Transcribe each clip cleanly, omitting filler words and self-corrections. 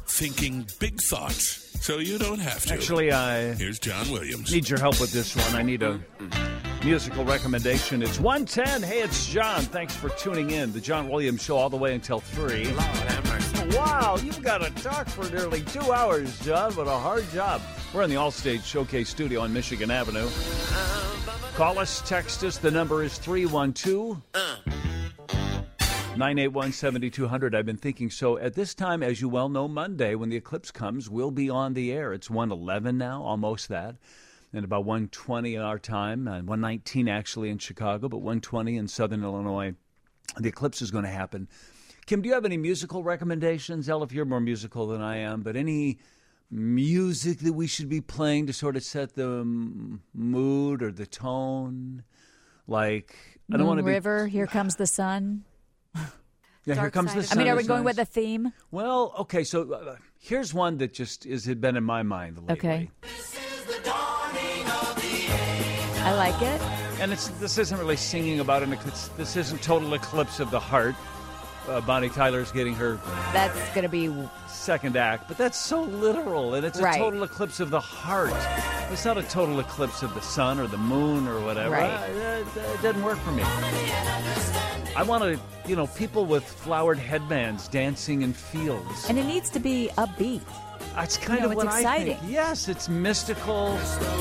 thinking big thoughts so you don't have to. Actually, Here's John Williams. need your help with this one. I need a musical recommendation. It's 1:10. Hey, it's John. Thanks for tuning in. The John Williams Show all the way until 3. Wow, you've got to talk for nearly 2 hours, John. What a hard job. We're in the Allstate Showcase studio on Michigan Avenue. Call us, text us. The number is 312-981-7200. I've been thinking, so at this time, as you well know, Monday, when the eclipse comes, we'll be on the air. It's 1:11 now, almost that. And about 1:20 our time, and 1:19 actually in Chicago, but 1:20 in Southern Illinois. The eclipse is going to happen. Kim, do you have any musical recommendations? Elif, you're more musical than I am, but any music that we should be playing to sort of set the mood or the tone? Like, I don't want to be... River, Here Comes the Sun. Yeah, Here Comes the Sun. I mean, are we is going nice. with a theme? Well, okay, so here's one that just has been in my mind lately. Okay. I like it. And this isn't really singing about this isn't Total Eclipse of the Heart. Bonnie Tyler's getting her That's going to be... second act, but that's so literal, and it's a Right. total eclipse of the heart. It's not a total eclipse of the sun or the moon or whatever. Right. It doesn't work for me. I want to, people with flowered headbands dancing in fields. And it needs to be upbeat. It's kind No, of it's what exciting. I think. Yes, it's mystical.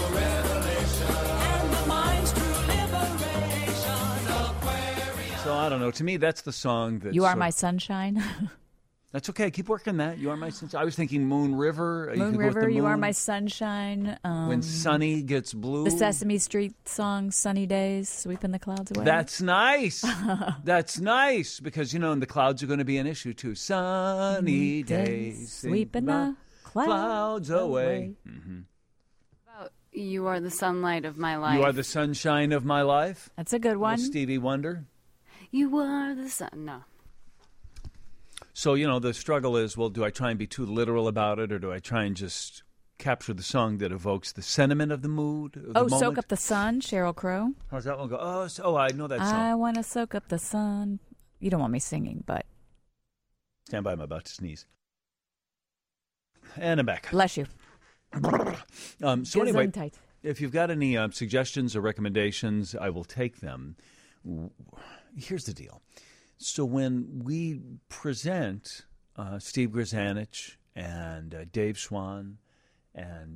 So I don't know. To me, that's the song that You Are My Sunshine. That's okay. Keep working that. You Are My Sunshine. I was thinking Moon River. Moon River, You Are My Sunshine. When Sunny Gets Blue. The Sesame Street song, Sunny Days, Sweeping the Clouds Away. That's nice. That's nice because, and the clouds are going to be an issue too. Sunny days. Sweeping the clouds away. Mm-hmm. You are the sunlight of my life. You are the sunshine of my life. That's a good one. Little Stevie Wonder. You are the sun. No. So, the struggle is, well, do I try and be too literal about it, or do I try and just capture the song that evokes the sentiment of the mood? Of the moment? Soak Up the Sun, Sheryl Crow. How's that one go? Oh, I know that song. I want to soak up the sun. You don't want me singing, but... Stand by, I'm about to sneeze. And I'm back. Bless you. So anyway, Gesundheit. if you've got any suggestions or recommendations, I will take them. Here's the deal. So when we present Steve Grzanich and Dave Swan and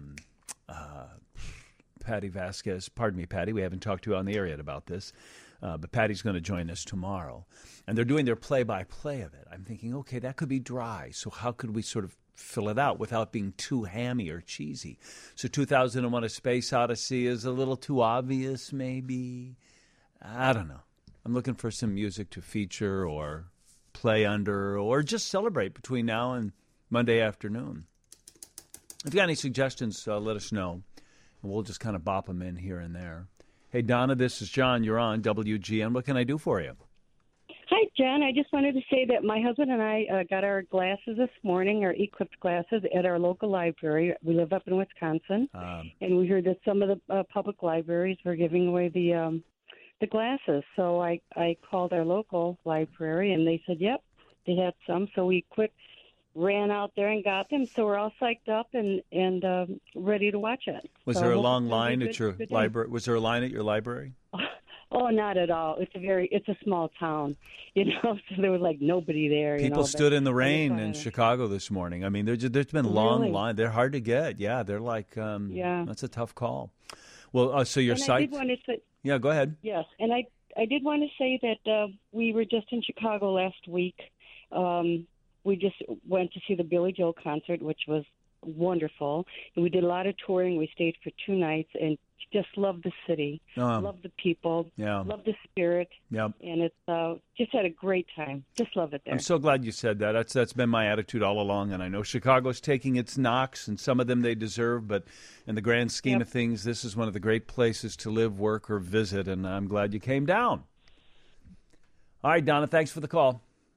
Patty Vasquez, pardon me, Patty, we haven't talked to you on the air yet about this, but Patty's going to join us tomorrow. And they're doing their play-by-play of it. I'm thinking, okay, that could be dry. So how could we sort of fill it out without being too hammy or cheesy? So 2001: A Space Odyssey is a little too obvious, maybe. I don't know. I'm looking for some music to feature or play under or just celebrate between now and Monday afternoon. If you got any suggestions, let us know. And we'll just kind of bop them in here and there. Hey, Donna, this is John. You're on WGN. What can I do for you? Hi, John. I just wanted to say that my husband and I got our glasses this morning, our eclipse glasses, at our local library. We live up in Wisconsin, and we heard that some of the public libraries were giving away the glasses. So I called our local library, and they said, yep, they had some. So we ran out there and got them. So we're all psyched up and ready to watch it. Was there a long line at your library? Was there a line at your library? Oh, not at all. It's a small town, so there was like nobody there. People stood in the rain in Chicago this morning. I mean, there's been long lines. They're hard to get. Yeah, they're like, that's a tough call. Well, so your site. Yeah, go ahead. Yes, and I did want to say that we were just in Chicago last week. We just went to see the Billy Joel concert, which was wonderful. And we did a lot of touring. We stayed for 2 nights and just loved the city, loved the people, loved the spirit. Yep. And it's just had a great time. Just love it there. I'm so glad you said that. That's been my attitude all along, and I know Chicago's taking its knocks, and some of them they deserve, but in the grand scheme of things, this is one of the great places to live, work, or visit, and I'm glad you came down. All right, Donna, thanks for the call.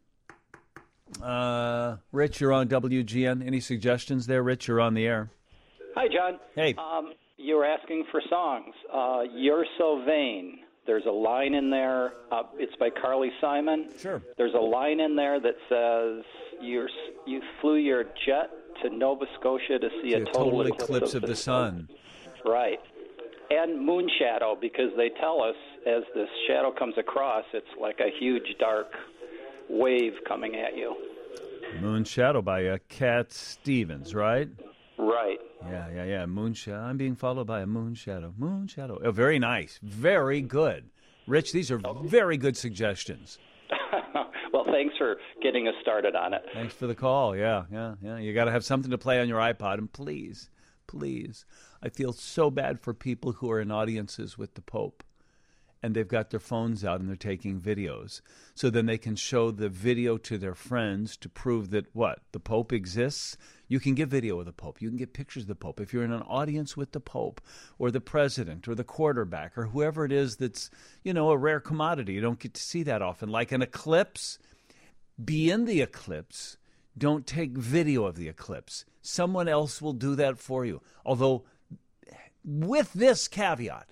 Rich, you're on WGN. Any suggestions there? Rich, you're on the air. Hi, John. Hey. You were asking for songs. You're So Vain There's a line in there. It's by Carly Simon. Sure. There's a line in there that says you flew your jet to Nova Scotia to see a total eclipse of the sun. Right. And moon shadow, because they tell us as this shadow comes across, it's like a huge dark wave coming at you. Moon Shadow by Cat Stevens, right? Right. Yeah. Moon Shadow. I'm being followed by a moon shadow. Moon Shadow. Oh, very nice. Very good. Rich, these are very good suggestions. Well, thanks for getting us started on it. Thanks for the call. Yeah. You got to have something to play on your iPod. And please, I feel so bad for people who are in audiences with the Pope, and they've got their phones out and they're taking videos. So then they can show the video to their friends to prove that, the Pope exists? You can get video of the Pope. You can get pictures of the Pope. If you're in an audience with the Pope or the president or the quarterback or whoever it is that's, a rare commodity, you don't get to see that often. Like an eclipse, be in the eclipse. Don't take video of the eclipse. Someone else will do that for you. Although, with this caveat,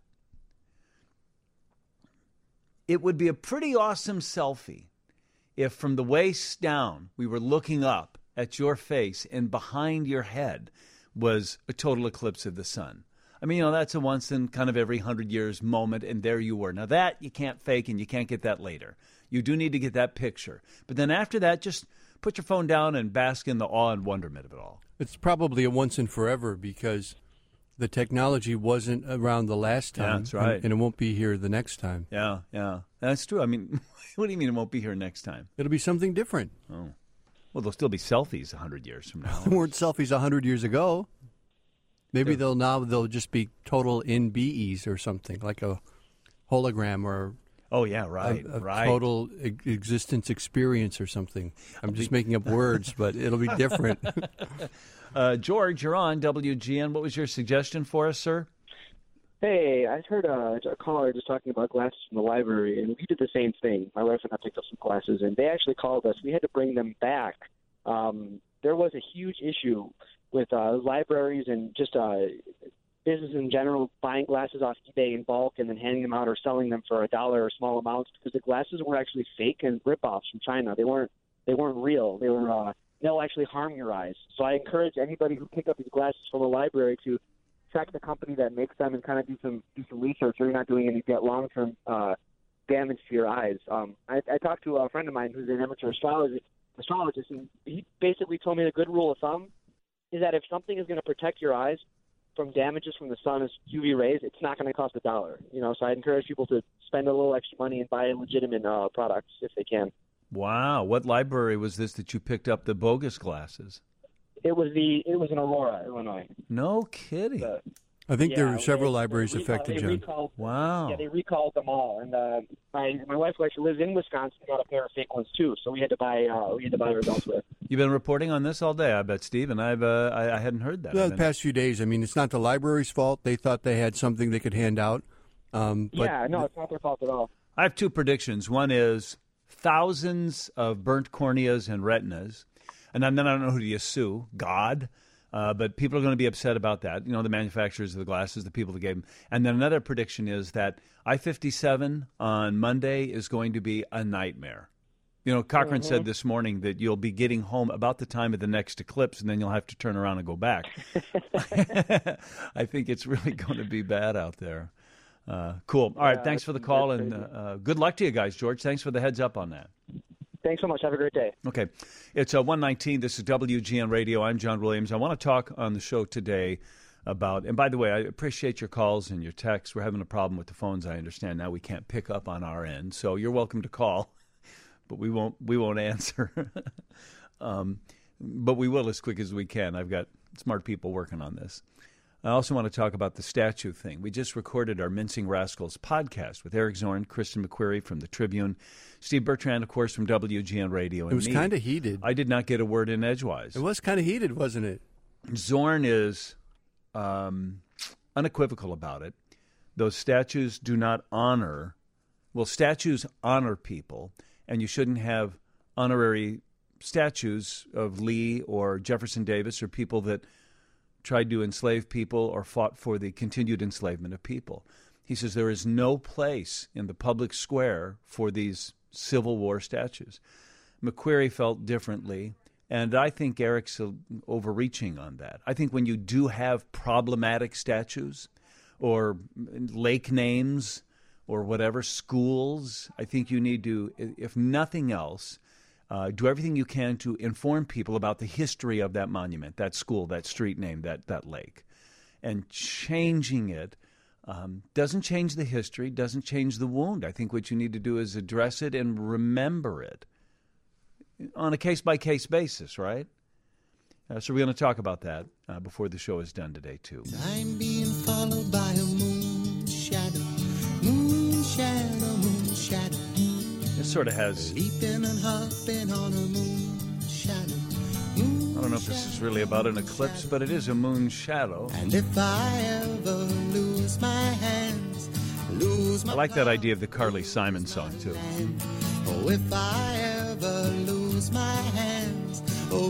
it would be a pretty awesome selfie if from the waist down we were looking up at your face and behind your head was a total eclipse of the sun. I mean, that's a once in kind of every 100 years moment, and there you were. Now that you can't fake, and you can't get that later. You do need to get that picture. But then after that, just put your phone down and bask in the awe and wonderment of it all. It's probably a once and forever because the technology wasn't around the last time. Yeah, that's right. And it won't be here the next time. Yeah. That's true. I mean, what do you mean it won't be here next time? It'll be something different. Oh. Well, there'll still be selfies 100 years from now. There weren't selfies 100 years ago. Maybe they'll just be total NBEs or something, like a hologram or a total existence experience or something. I'm just making up words, but it'll be different. George, you're on WGN. What was your suggestion for us, sir? Hey, I heard a caller just talking about glasses from the library, and we did the same thing. My wife and I picked up some glasses, and they actually called us. We had to bring them back. There was a huge issue with libraries and just business in general buying glasses off eBay in bulk and then handing them out or selling them for $1 or small amounts because the glasses were actually fake and rip-offs from China. They weren't real. They were they'll actually harm your eyes. So I encourage anybody who pick up these glasses from a library to check the company that makes them and kind of do some research, so you're not doing any long-term damage to your eyes. I talked to a friend of mine who's an amateur astrologist, and he basically told me the good rule of thumb is that if something is going to protect your eyes from damages from the sun's UV rays, it's not going to cost $1. So I encourage people to spend a little extra money and buy legitimate products if they can. Wow, what library was this that you picked up the bogus glasses? It was in Aurora, Illinois. No kidding. I think there were several libraries affected, John. Wow. Yeah, they recalled them all, and my wife, who actually lives in Wisconsin, got a pair of fake ones too. So we had to buy hers elsewhere. You've been reporting on this all day, I bet, Steve, and I hadn't heard that. The past few days. I mean, it's not the library's fault. They thought they had something they could hand out. It's not their fault at all. I have two predictions. One is thousands of burnt corneas and retinas, and then I don't know who do you sue, God. But people are going to be upset about that. The manufacturers of the glasses, the people that gave them. And then another prediction is that I-57 on Monday is going to be a nightmare. Cochran said this morning that you'll be getting home about the time of the next eclipse, and then you'll have to turn around and go back. I think it's really going to be bad out there. Cool. All right, thanks for the call, and good luck to you guys, George. Thanks for the heads up on that. Thanks so much. Have a great day. Okay. It's 1:19. This is WGN Radio. I'm John Williams. I want to talk on the show today about, and by the way, I appreciate your calls and your texts. We're having a problem with the phones, I understand. Now we can't pick up on our end. So you're welcome to call, but we won't answer. But we will as quick as we can. I've got smart people working on this. I also want to talk about the statue thing. We just recorded our Mincing Rascals podcast with Eric Zorn, Kristen McQuarrie from the Tribune, Steve Bertrand, of course, from WGN Radio. And it was kind of heated. I did not get a word in edgewise. It was kind of heated, wasn't it? Zorn is unequivocal about it. Those statues do not honor, statues honor people, and you shouldn't have honorary statues of Lee or Jefferson Davis or people that tried to enslave people or fought for the continued enslavement of people. He says there is no place in the public square for these Civil War statues. McQueary felt differently, and I think Eric's overreaching on that. I think when you do have problematic statues or lake names or whatever, schools, I think you need to, if nothing else, do everything you can to inform people about the history of that monument, that school, that street name, that lake. And changing it doesn't change the history, doesn't change the wound. I think what you need to do is address it and remember it on a case-by-case basis, right? So we're going to talk about that before the show is done today, too. I'm being followed by a moon shadow, moon shadow, moon shadow. It sort of has... Leaping and hopping on a moon shadow. I don't know if this is really about an eclipse, but it is a moon shadow. And if I ever lose my hands, lose my... I like that idea of the Carly Simon song, too. Oh, if I ever lose my hands, oh,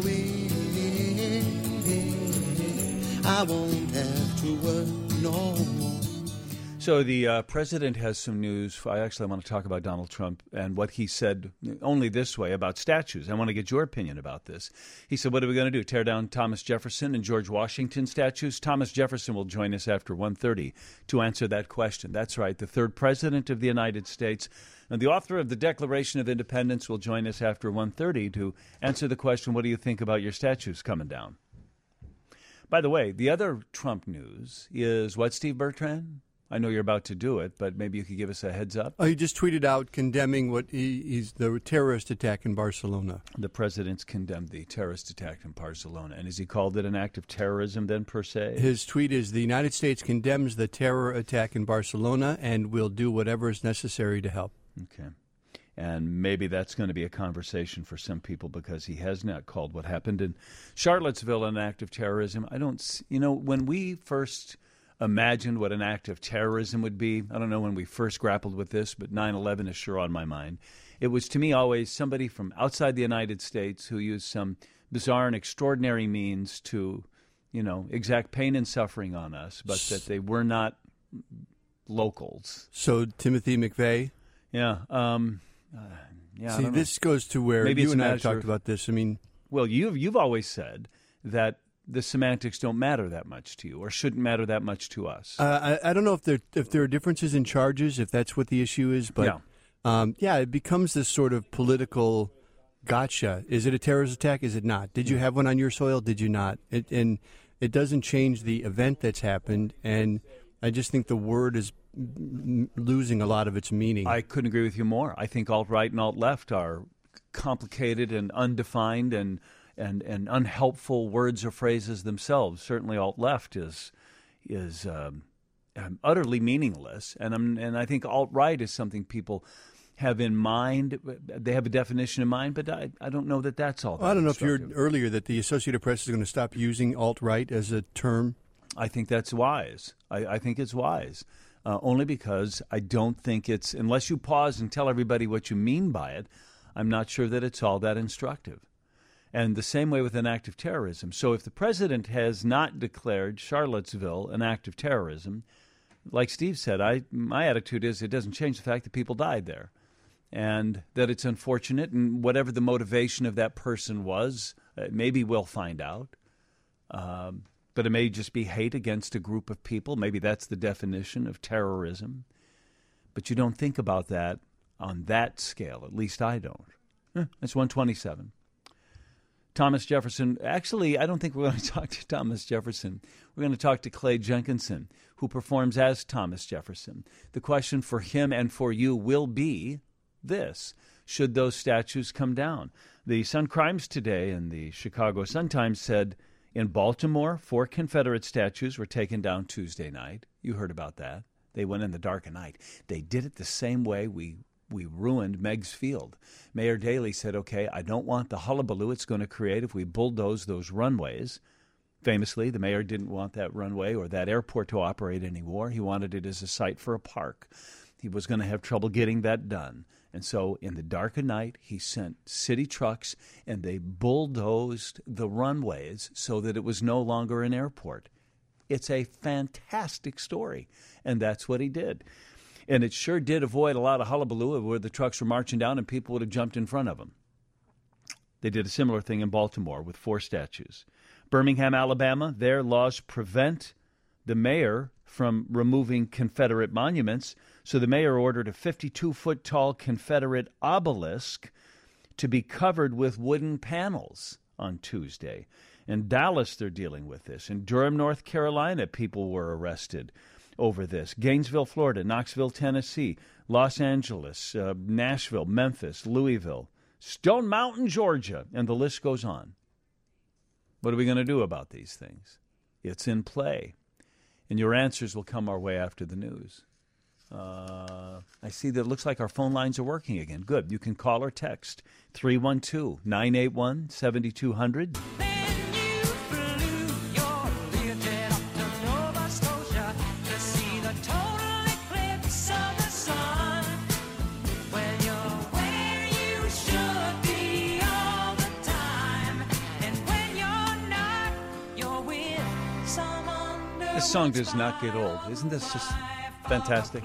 I won't have to work no more. So the president has some news. I want to talk about Donald Trump and what he said only this way about statues. I want to get your opinion about this. He said, what are we going to do, tear down Thomas Jefferson and George Washington statues? Thomas Jefferson will join us after 1:30 to answer that question. That's right, the third president of the United States and the author of the Declaration of Independence will join us after 1:30 to answer the question, what do you think about your statues coming down? By the way, the other Trump news is what, Steve Bertrand? I know you're about to do it, but maybe you could give us a heads up. Oh, he just tweeted out condemning what he's the terrorist attack in Barcelona. The president's condemned the terrorist attack in Barcelona. And has he called it an act of terrorism then, per se? His tweet is, the United States condemns the terror attack in Barcelona and will do whatever is necessary to help. Okay. And maybe that's going to be a conversation for some people because he has not called what happened in Charlottesville an act of terrorism. When we first imagined what an act of terrorism would be, I don't know when we first grappled with this, but 9/11 is sure on my mind. It was, to me, always somebody from outside the United States who used some bizarre and extraordinary means to, exact pain and suffering on us, but that they were not locals. So Timothy McVeigh? Yeah. See, this goes to where maybe you and I have talked about this. I mean, well, you've always said that the semantics don't matter that much to you, or shouldn't matter that much to us. I don't know if there are differences in charges, if that's what the issue is, but it becomes this sort of political gotcha. Is it a terrorist attack? Is it not? Did you have one on your soil? Did you not? And it doesn't change the event that's happened, and I just think the word is losing a lot of its meaning. I couldn't agree with you more. I think alt-right and alt-left are complicated and undefined and unhelpful words or phrases themselves. Certainly alt-left is utterly meaningless, and I think alt-right is something people have in mind. They have a definition in mind, but I don't know that that's all. I don't know if you heard earlier that the Associated Press is going to stop using alt-right as a term. I think that's wise. I think it's wise, only because I don't think it's, unless you pause and tell everybody what you mean by it, I'm not sure that it's all that instructive. And the same way with an act of terrorism. So if the president has not declared Charlottesville an act of terrorism, like Steve said, my attitude is it doesn't change the fact that people died there and that it's unfortunate, and whatever the motivation of that person was, maybe we'll find out. But it may just be hate against a group of people. Maybe that's the definition of terrorism. But you don't think about that on that scale. At least I don't. It's 1:27. Thomas Jefferson. Actually, I don't think we're going to talk to Thomas Jefferson. We're going to talk to Clay Jenkinson, who performs as Thomas Jefferson. The question for him and for you will be this: should those statues come down? The Sun Crimes today and the Chicago Sun-Times said in Baltimore, 4 Confederate statues were taken down Tuesday night. You heard about that. They went in the dark of night. They did it the same way we ruined Meigs Field. Mayor Daley said, okay, I don't want the hullabaloo it's going to create if we bulldoze those runways. Famously, the mayor didn't want that runway or that airport to operate anymore. He wanted it as a site for a park. He was going to have trouble getting that done. And so in the dark of night, he sent city trucks, and they bulldozed the runways so that it was no longer an airport. It's a fantastic story, and that's what he did. And it sure did avoid a lot of hullabaloo where the trucks were marching down and people would have jumped in front of them. They did a similar thing in Baltimore with 4 statues. Birmingham, Alabama, their laws prevent the mayor from removing Confederate monuments, so the mayor ordered a 52-foot-tall Confederate obelisk to be covered with wooden panels on Tuesday. In Dallas, they're dealing with this. In Durham, North Carolina, people were arrested over this. Gainesville, Florida, Knoxville, Tennessee, Los Angeles, Nashville, Memphis, Louisville, Stone Mountain, Georgia, and the list goes on. What are we going to do about these things? It's in play. And your answers will come our way after the news. I see that it looks like our phone lines are working again. Good. You can call or text 312-981-7200. This song does not get old. Isn't this just fantastic?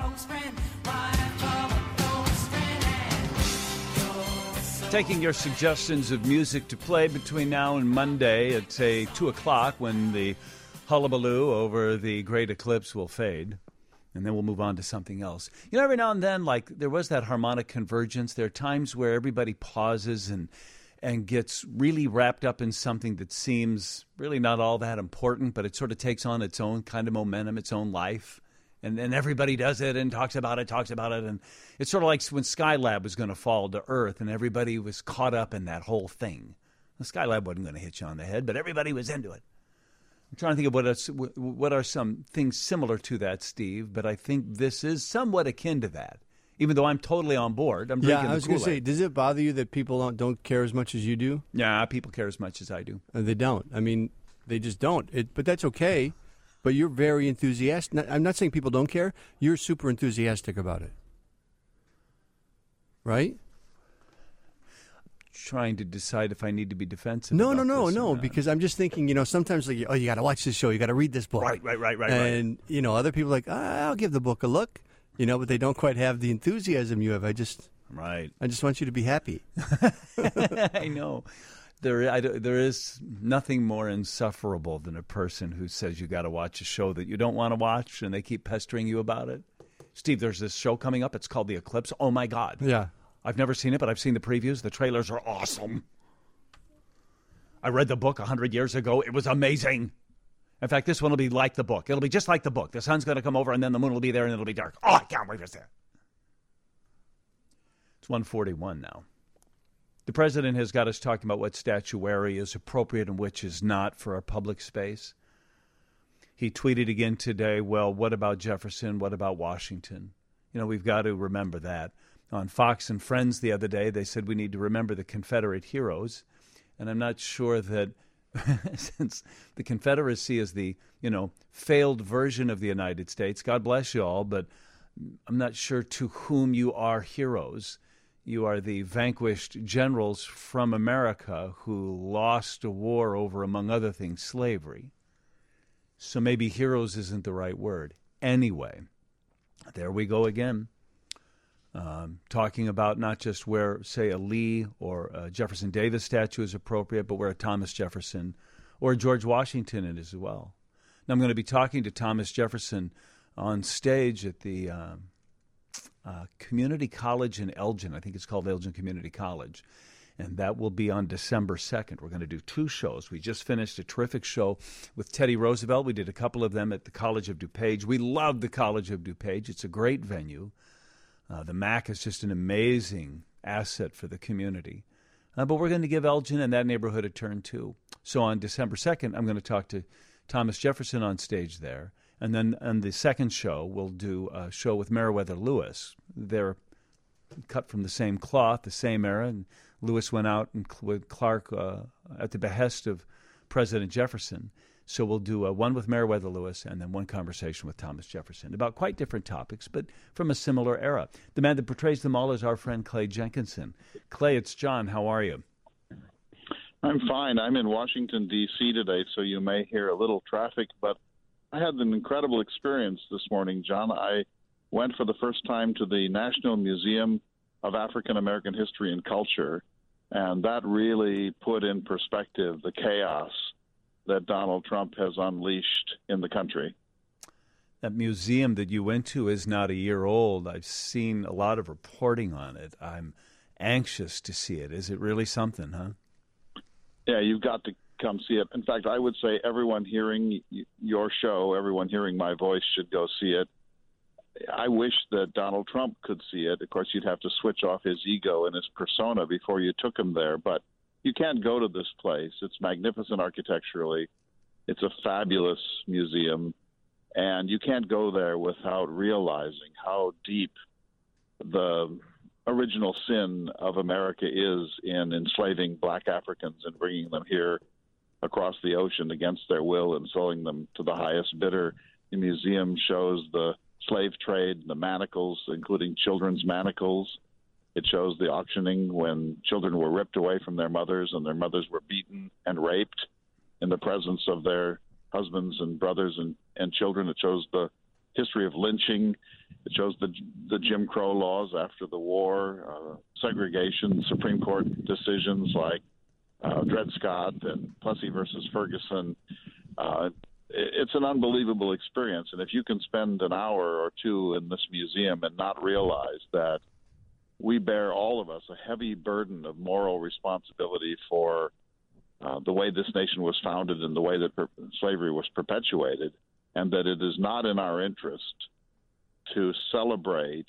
Taking your suggestions of music to play between now and Monday at, say, 2 o'clock when the hullabaloo over the great eclipse will fade. And then we'll move on to something else. You know, every now and then, like, there was that harmonic convergence. There are times where everybody pauses and gets really wrapped up in something that seems really not all that important, but it sort of takes on its own kind of momentum, its own life. And everybody does it and talks about it. And it's sort of like when Skylab was going to fall to Earth and everybody was caught up in that whole thing. The Skylab wasn't going to hit you on the head, but everybody was into it. I'm trying to think of what are some things similar to that, Steve, but I think this is somewhat akin to that. Even though I'm totally on board, I'm drinking the Kool-Aid. Yeah, I was going to say, does it bother you that people don't care as much as you do? Yeah, people care as much as I do. They don't. I mean, they just don't. But that's okay. But you're very enthusiastic. I'm not saying people don't care. You're super enthusiastic about it. Right? Trying to decide if I need to be defensive. No. Because I'm just thinking, sometimes like, oh, you got to watch this show. You got to read this book. Right. And, other people are like, I'll give the book a look. But they don't quite have the enthusiasm you have. I just want you to be happy. I know. There is nothing more insufferable than a person who says you got to watch a show that you don't want to watch, and they keep pestering you about it. Steve, there's this show coming up. It's called The Eclipse. Oh, my God. Yeah. I've never seen it, but I've seen the previews. The trailers are awesome. I read the book 100 years ago. It was amazing. In fact, this one will be like the book. It'll be just like the book. The sun's going to come over, and then the moon will be there, and it'll be dark. Oh, I can't wait for that. It's 1:41 now. The president has got us talking about what statuary is appropriate and which is not for our public space. He tweeted again today, well, what about Jefferson? What about Washington? We've got to remember that. On Fox and Friends the other day, they said we need to remember the Confederate heroes. And I'm not sure that since the Confederacy is the, failed version of the United States, God bless you all, but I'm not sure to whom you are heroes. You are the vanquished generals from America who lost a war over, among other things, slavery. So maybe heroes isn't the right word. Anyway, there we go again. Talking about not just where, say, a Lee or a Jefferson Davis statue is appropriate, but where a Thomas Jefferson or a George Washington is as well. Now, I'm going to be talking to Thomas Jefferson on stage at the Community College in Elgin. I think it's called Elgin Community College. And that will be on December 2nd. We're going to do 2 shows. We just finished a terrific show with Teddy Roosevelt. We did a couple of them at the College of DuPage. We love the College of DuPage. It's a great venue. The MAC is just an amazing asset for the community. But we're going to give Elgin and that neighborhood a turn, too. So on December 2nd, I'm going to talk to Thomas Jefferson on stage there. And then on the second show, we'll do a show with Meriwether Lewis. They're cut from the same cloth, the same era. And Lewis went out with Clark at the behest of President Jefferson. So we'll do one with Meriwether Lewis and then one conversation with Thomas Jefferson about quite different topics, but from a similar era. The man that portrays them all is our friend Clay Jenkinson. Clay, it's John. How are you? I'm fine. I'm in Washington, D.C. today, so you may hear a little traffic, but I had an incredible experience this morning, John. I went for the first time to the National Museum of African American History and Culture, and that really put in perspective the chaos that Donald Trump has unleashed in the country. That museum that you went to is not a year old. I've seen a lot of reporting on it. I'm anxious to see it. Is it really something, huh? Yeah, you've got to come see it. In fact, I would say everyone hearing your show, everyone hearing my voice should go see it. I wish that Donald Trump could see it. Of course, you'd have to switch off his ego and his persona before you took him there, but you can't go to this place. It's magnificent architecturally. It's a fabulous museum, and you can't go there without realizing how deep the original sin of America is in enslaving black Africans and bringing them here across the ocean against their will and selling them to the highest bidder. The museum shows the slave trade, the manacles, including children's manacles. It shows the auctioning when children were ripped away from their mothers and their mothers were beaten and raped in the presence of their husbands and brothers and children. It shows the history of lynching. It shows the Jim Crow laws after the war, segregation, Supreme Court decisions like Dred Scott and Plessy versus Ferguson. It's an unbelievable experience. And if you can spend an hour or two in this museum and not realize that we bear, all of us, a heavy burden of moral responsibility for the way this nation was founded and the way that slavery was perpetuated, and that it is not in our interest to celebrate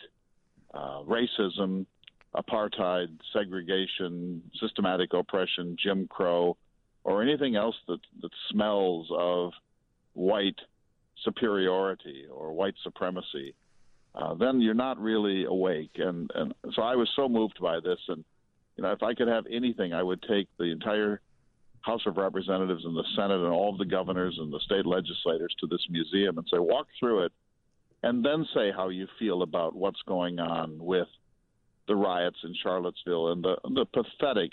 racism, apartheid, segregation, systematic oppression, Jim Crow, or anything else that smells of white superiority or white supremacy, then you're not really awake. And so I was so moved by this. And, you know, if I could have anything, I would take the entire House of Representatives and the Senate and all of the governors and the state legislators to this museum and say, walk through it, and then say how you feel about what's going on with the riots in Charlottesville and the pathetic,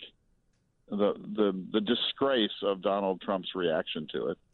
the disgrace of Donald Trump's reaction to it.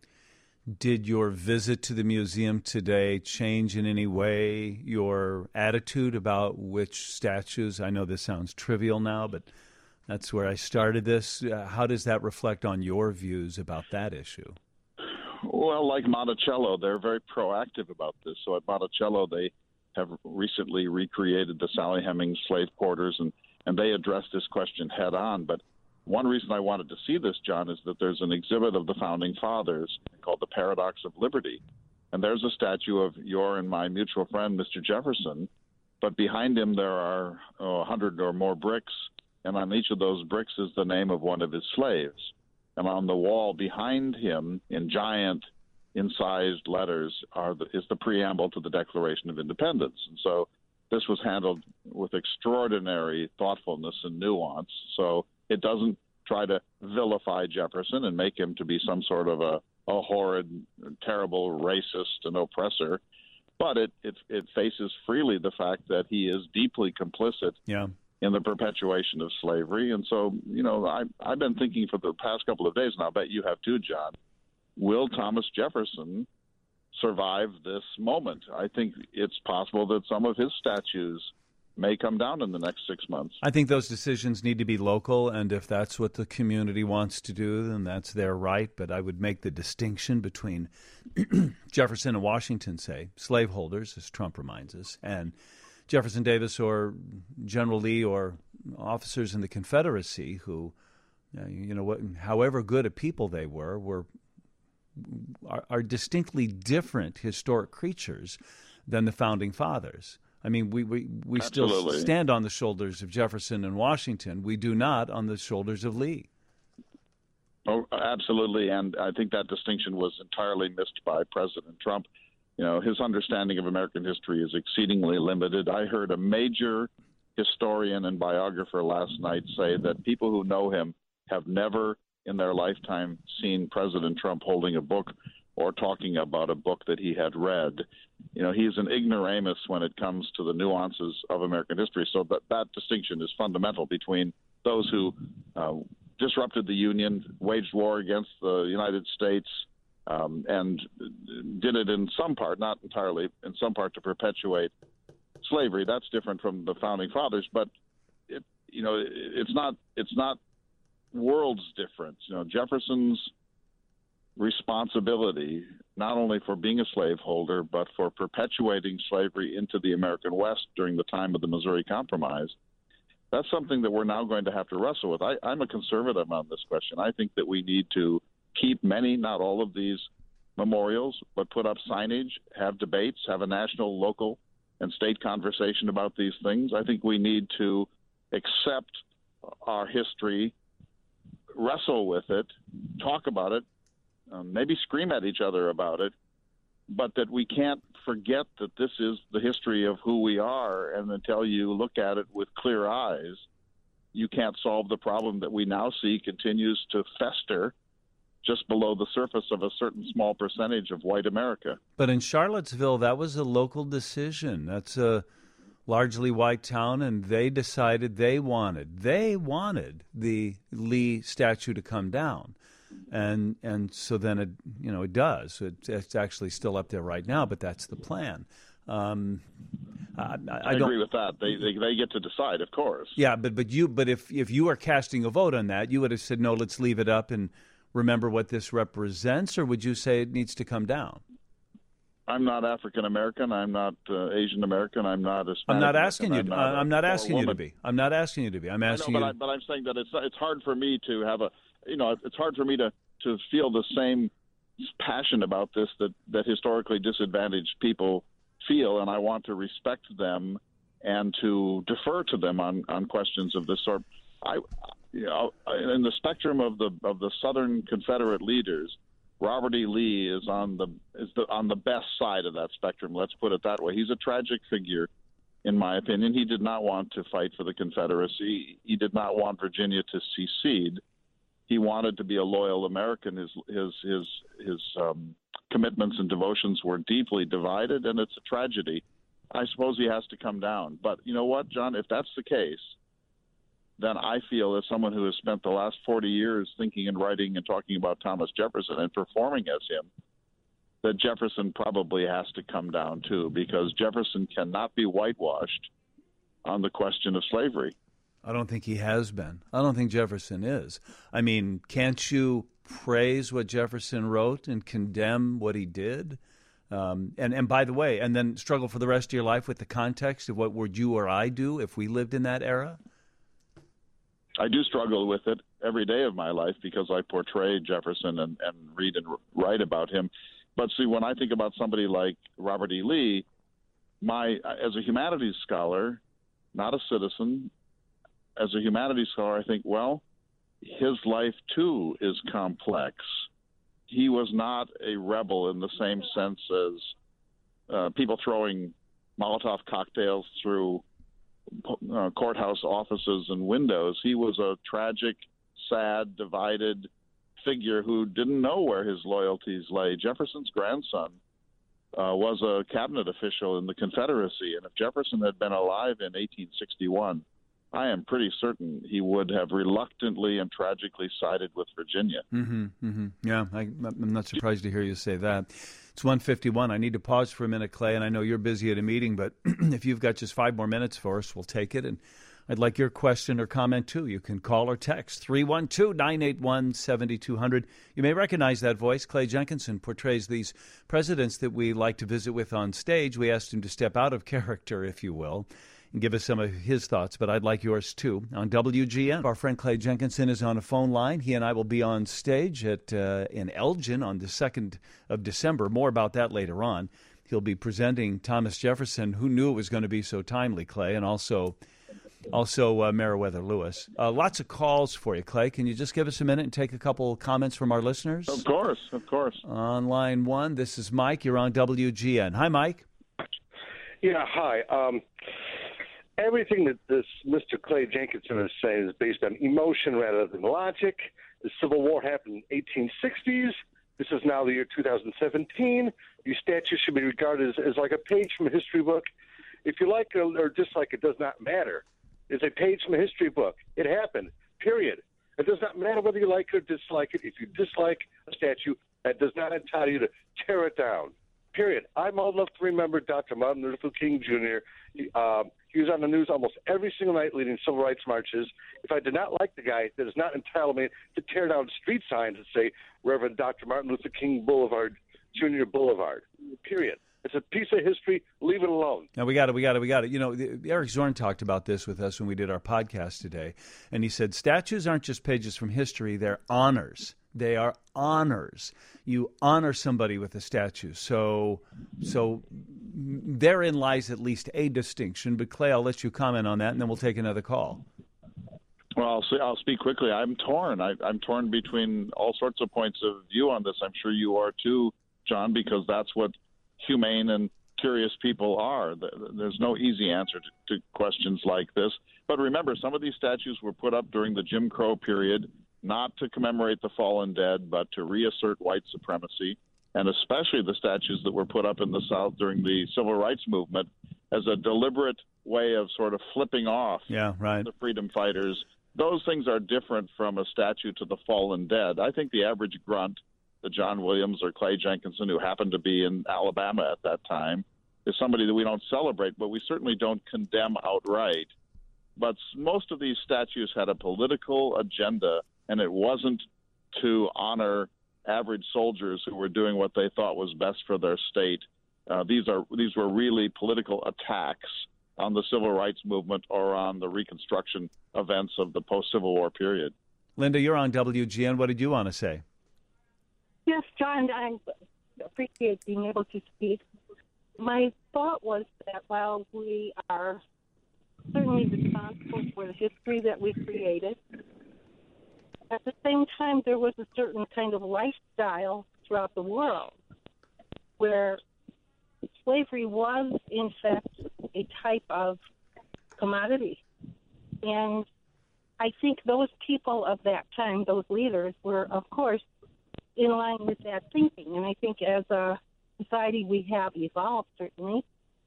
Did your visit to the museum today change in any way your attitude about which statues? I know this sounds trivial now, but that's where I started this. How does that reflect on your views about that issue? Well, like Monticello, they're very proactive about this. So at Monticello, they have recently recreated the Sally Hemings slave quarters, and they addressed this question head on. But one reason I wanted to see this, John, is that there's an exhibit of the Founding Fathers called The Paradox of Liberty. And there's a statue of your and my mutual friend, Mr. Jefferson. But behind him, there are 100 or more bricks. And on each of those bricks is the name of one of his slaves. And on the wall behind him, in giant, incised letters, is the preamble to the Declaration of Independence. And so this was handled with extraordinary thoughtfulness and nuance. So it doesn't try to vilify Jefferson and make him to be some sort of a horrid, terrible racist and oppressor, but it faces freely the fact that he is deeply complicit in the perpetuation of slavery. And so, you know, I've been thinking for the past couple of days, and I'll bet you have too, John, will Thomas Jefferson survive this moment? I think it's possible that some of his statues may come down in the next 6 months. I think those decisions need to be local, and if that's what the community wants to do, then that's their right. But I would make the distinction between Jefferson and Washington, say, slaveholders, as Trump reminds us, and Jefferson Davis or General Lee or officers in the Confederacy who, you know, however good a people they are distinctly different historic creatures than the Founding Fathers. I mean, we still stand on the shoulders of Jefferson and Washington. We do not on the shoulders of Lee. Oh, absolutely. And I think that distinction was entirely missed by President Trump. You know, his understanding of American history is exceedingly limited. I heard a major historian and biographer last night say that people who know him have never in their lifetime seen President Trump holding a book or talking about a book that he had read. You know, he's an ignoramus when it comes to the nuances of American history. So that distinction is fundamental between those who disrupted the Union, waged war against the United States, and did it in some part, not entirely, in some part to perpetuate slavery. That's different from the founding fathers, but it's not worlds difference. Jefferson's responsibility not only for being a slaveholder but for perpetuating slavery into the American West during the time of the Missouri Compromise, that's something that we're now going to have to wrestle with. I'm a conservative on this question. I think that we need to keep many, not all of these memorials, but put up signage, have debates, have a national, local, and state conversation about these things. I think we need to accept our history, wrestle with it, talk about it, maybe scream at each other about it, but that we can't forget that this is the history of who we are, and until you look at it with clear eyes, you can't solve the problem that we now see continues to fester just below the surface of a certain small percentage of white America. But in Charlottesville, that was a local decision. That's a largely white town, and they decided they wanted the Lee statue to come down. And so then it does. It's actually still up there right now, but that's the plan. I agree with that. They get to decide, of course. Yeah, but if you are casting a vote on that, you would have said no. Let's leave it up and remember what this represents, or would you say it needs to come down? I'm not African American. I'm not Asian American. I'm not Hispanic. I'm not asking you. I'm not asking you to be. I'm not asking you to be. I'm asking you. But I'm saying that it's hard for me to have it's hard for me to feel the same passion about this that historically disadvantaged people feel, and I want to respect them and to defer to them on questions of this sort. In the spectrum of the Southern Confederate leaders, Robert E. Lee is on the best side of that spectrum. Let's put it that way. He's a tragic figure, in my opinion. He did not want to fight for the Confederacy. He did not want Virginia to secede. He wanted to be a loyal American. His commitments and devotions were deeply divided, and it's a tragedy. I suppose he has to come down. But you know what, John? If that's the case, then I feel, as someone who has spent the last 40 years thinking and writing and talking about Thomas Jefferson and performing as him, that Jefferson probably has to come down too, because Jefferson cannot be whitewashed on the question of slavery. I don't think he has been. I don't think Jefferson is. I mean, can't you praise what Jefferson wrote and condemn what he did? And by the way, and then struggle for the rest of your life with the context of what would you or I do if we lived in that era? I do struggle with it every day of my life because I portray Jefferson and read and write about him. But see, when I think about somebody like Robert E. Lee, as a humanities scholar, not a citizen, as a humanities scholar, I think, well, his life too is complex. He was not a rebel in the same sense as people throwing Molotov cocktails through courthouse offices and windows. He was a tragic, sad, divided figure who didn't know where his loyalties lay. Jefferson's grandson was a cabinet official in the Confederacy, and if Jefferson had been alive in 1861, I am pretty certain he would have reluctantly and tragically sided with Virginia. Yeah, I'm not surprised to hear you say that. It's 1:51. I need to pause for a minute, Clay, and I know you're busy at a meeting, but if you've got just 5 more minutes for us, we'll take it. And I'd like your question or comment, too. You can call or text 312-981-7200. You may recognize that voice. Clay Jenkinson portrays these presidents that we like to visit with on stage. We asked him to step out of character, if you will, and give us some of his thoughts, but I'd like yours too. On WGN, our friend Clay Jenkinson is on a phone line. He and I will be on stage in Elgin on the 2nd of December. More about that later on. He'll be presenting Thomas Jefferson. Who knew it was going to be so timely, Clay, and also Meriwether Lewis. Lots of calls for you, Clay. Can you just give us a minute and take a couple comments from our listeners? Of course. On line 1, this is Mike. You're on WGN. Hi, Mike. Yeah, hi. Everything that this Mr. Clay Jenkinson is saying is based on emotion rather than logic. The Civil War happened in the 1860s. This is now the year 2017. These statues should be regarded as like a page from a history book. If you like it or dislike it, does not matter. It's a page from a history book. It happened, period. It does not matter whether you like it or dislike it. If you dislike a statue, That does not entitle you to tear it down. Period. I'm old enough to remember Dr. Martin Luther King Jr. He was on the news almost every single night leading civil rights marches. If I did not like the guy, that does not entitle me to tear down street signs and say Reverend Dr. Martin Luther King Boulevard, Jr. Boulevard. Period. It's a piece of history. Leave it alone. Now, we got it. You know, Eric Zorn talked about this with us when we did our podcast today, and he said statues aren't just pages from history, they're honors. They are honors. You honor somebody with a statue. So therein lies at least a distinction. But, Clay, I'll let you comment on that, and then we'll take another call. Well, I'll speak quickly. I'm torn. I'm torn between all sorts of points of view on this. I'm sure you are too, John, because that's what humane and curious people are. There's no easy answer to questions like this. But remember, some of these statues were put up during the Jim Crow period, not to commemorate the fallen dead, but to reassert white supremacy, and especially the statues that were put up in the South during the Civil Rights Movement as a deliberate way of sort of flipping off the freedom fighters. Those things are different from a statue to the fallen dead. I think the average grunt, the John Williams or Clay Jenkinson, who happened to be in Alabama at that time, is somebody that we don't celebrate, but we certainly don't condemn outright. But most of these statues had a political agenda, and it wasn't to honor average soldiers who were doing what they thought was best for their state. These were really political attacks on the civil rights movement or on the Reconstruction events of the post-Civil War period. Linda, you're on WGN. What did you want to say? Yes, John, I appreciate being able to speak. My thought was that while we are certainly responsible for the history that we created, at the same time there was a certain kind of lifestyle throughout the world where slavery was, in fact, a type of commodity. And I think those people of that time, those leaders, were, of course, in line with that thinking. And I think as a society we have evolved, certainly.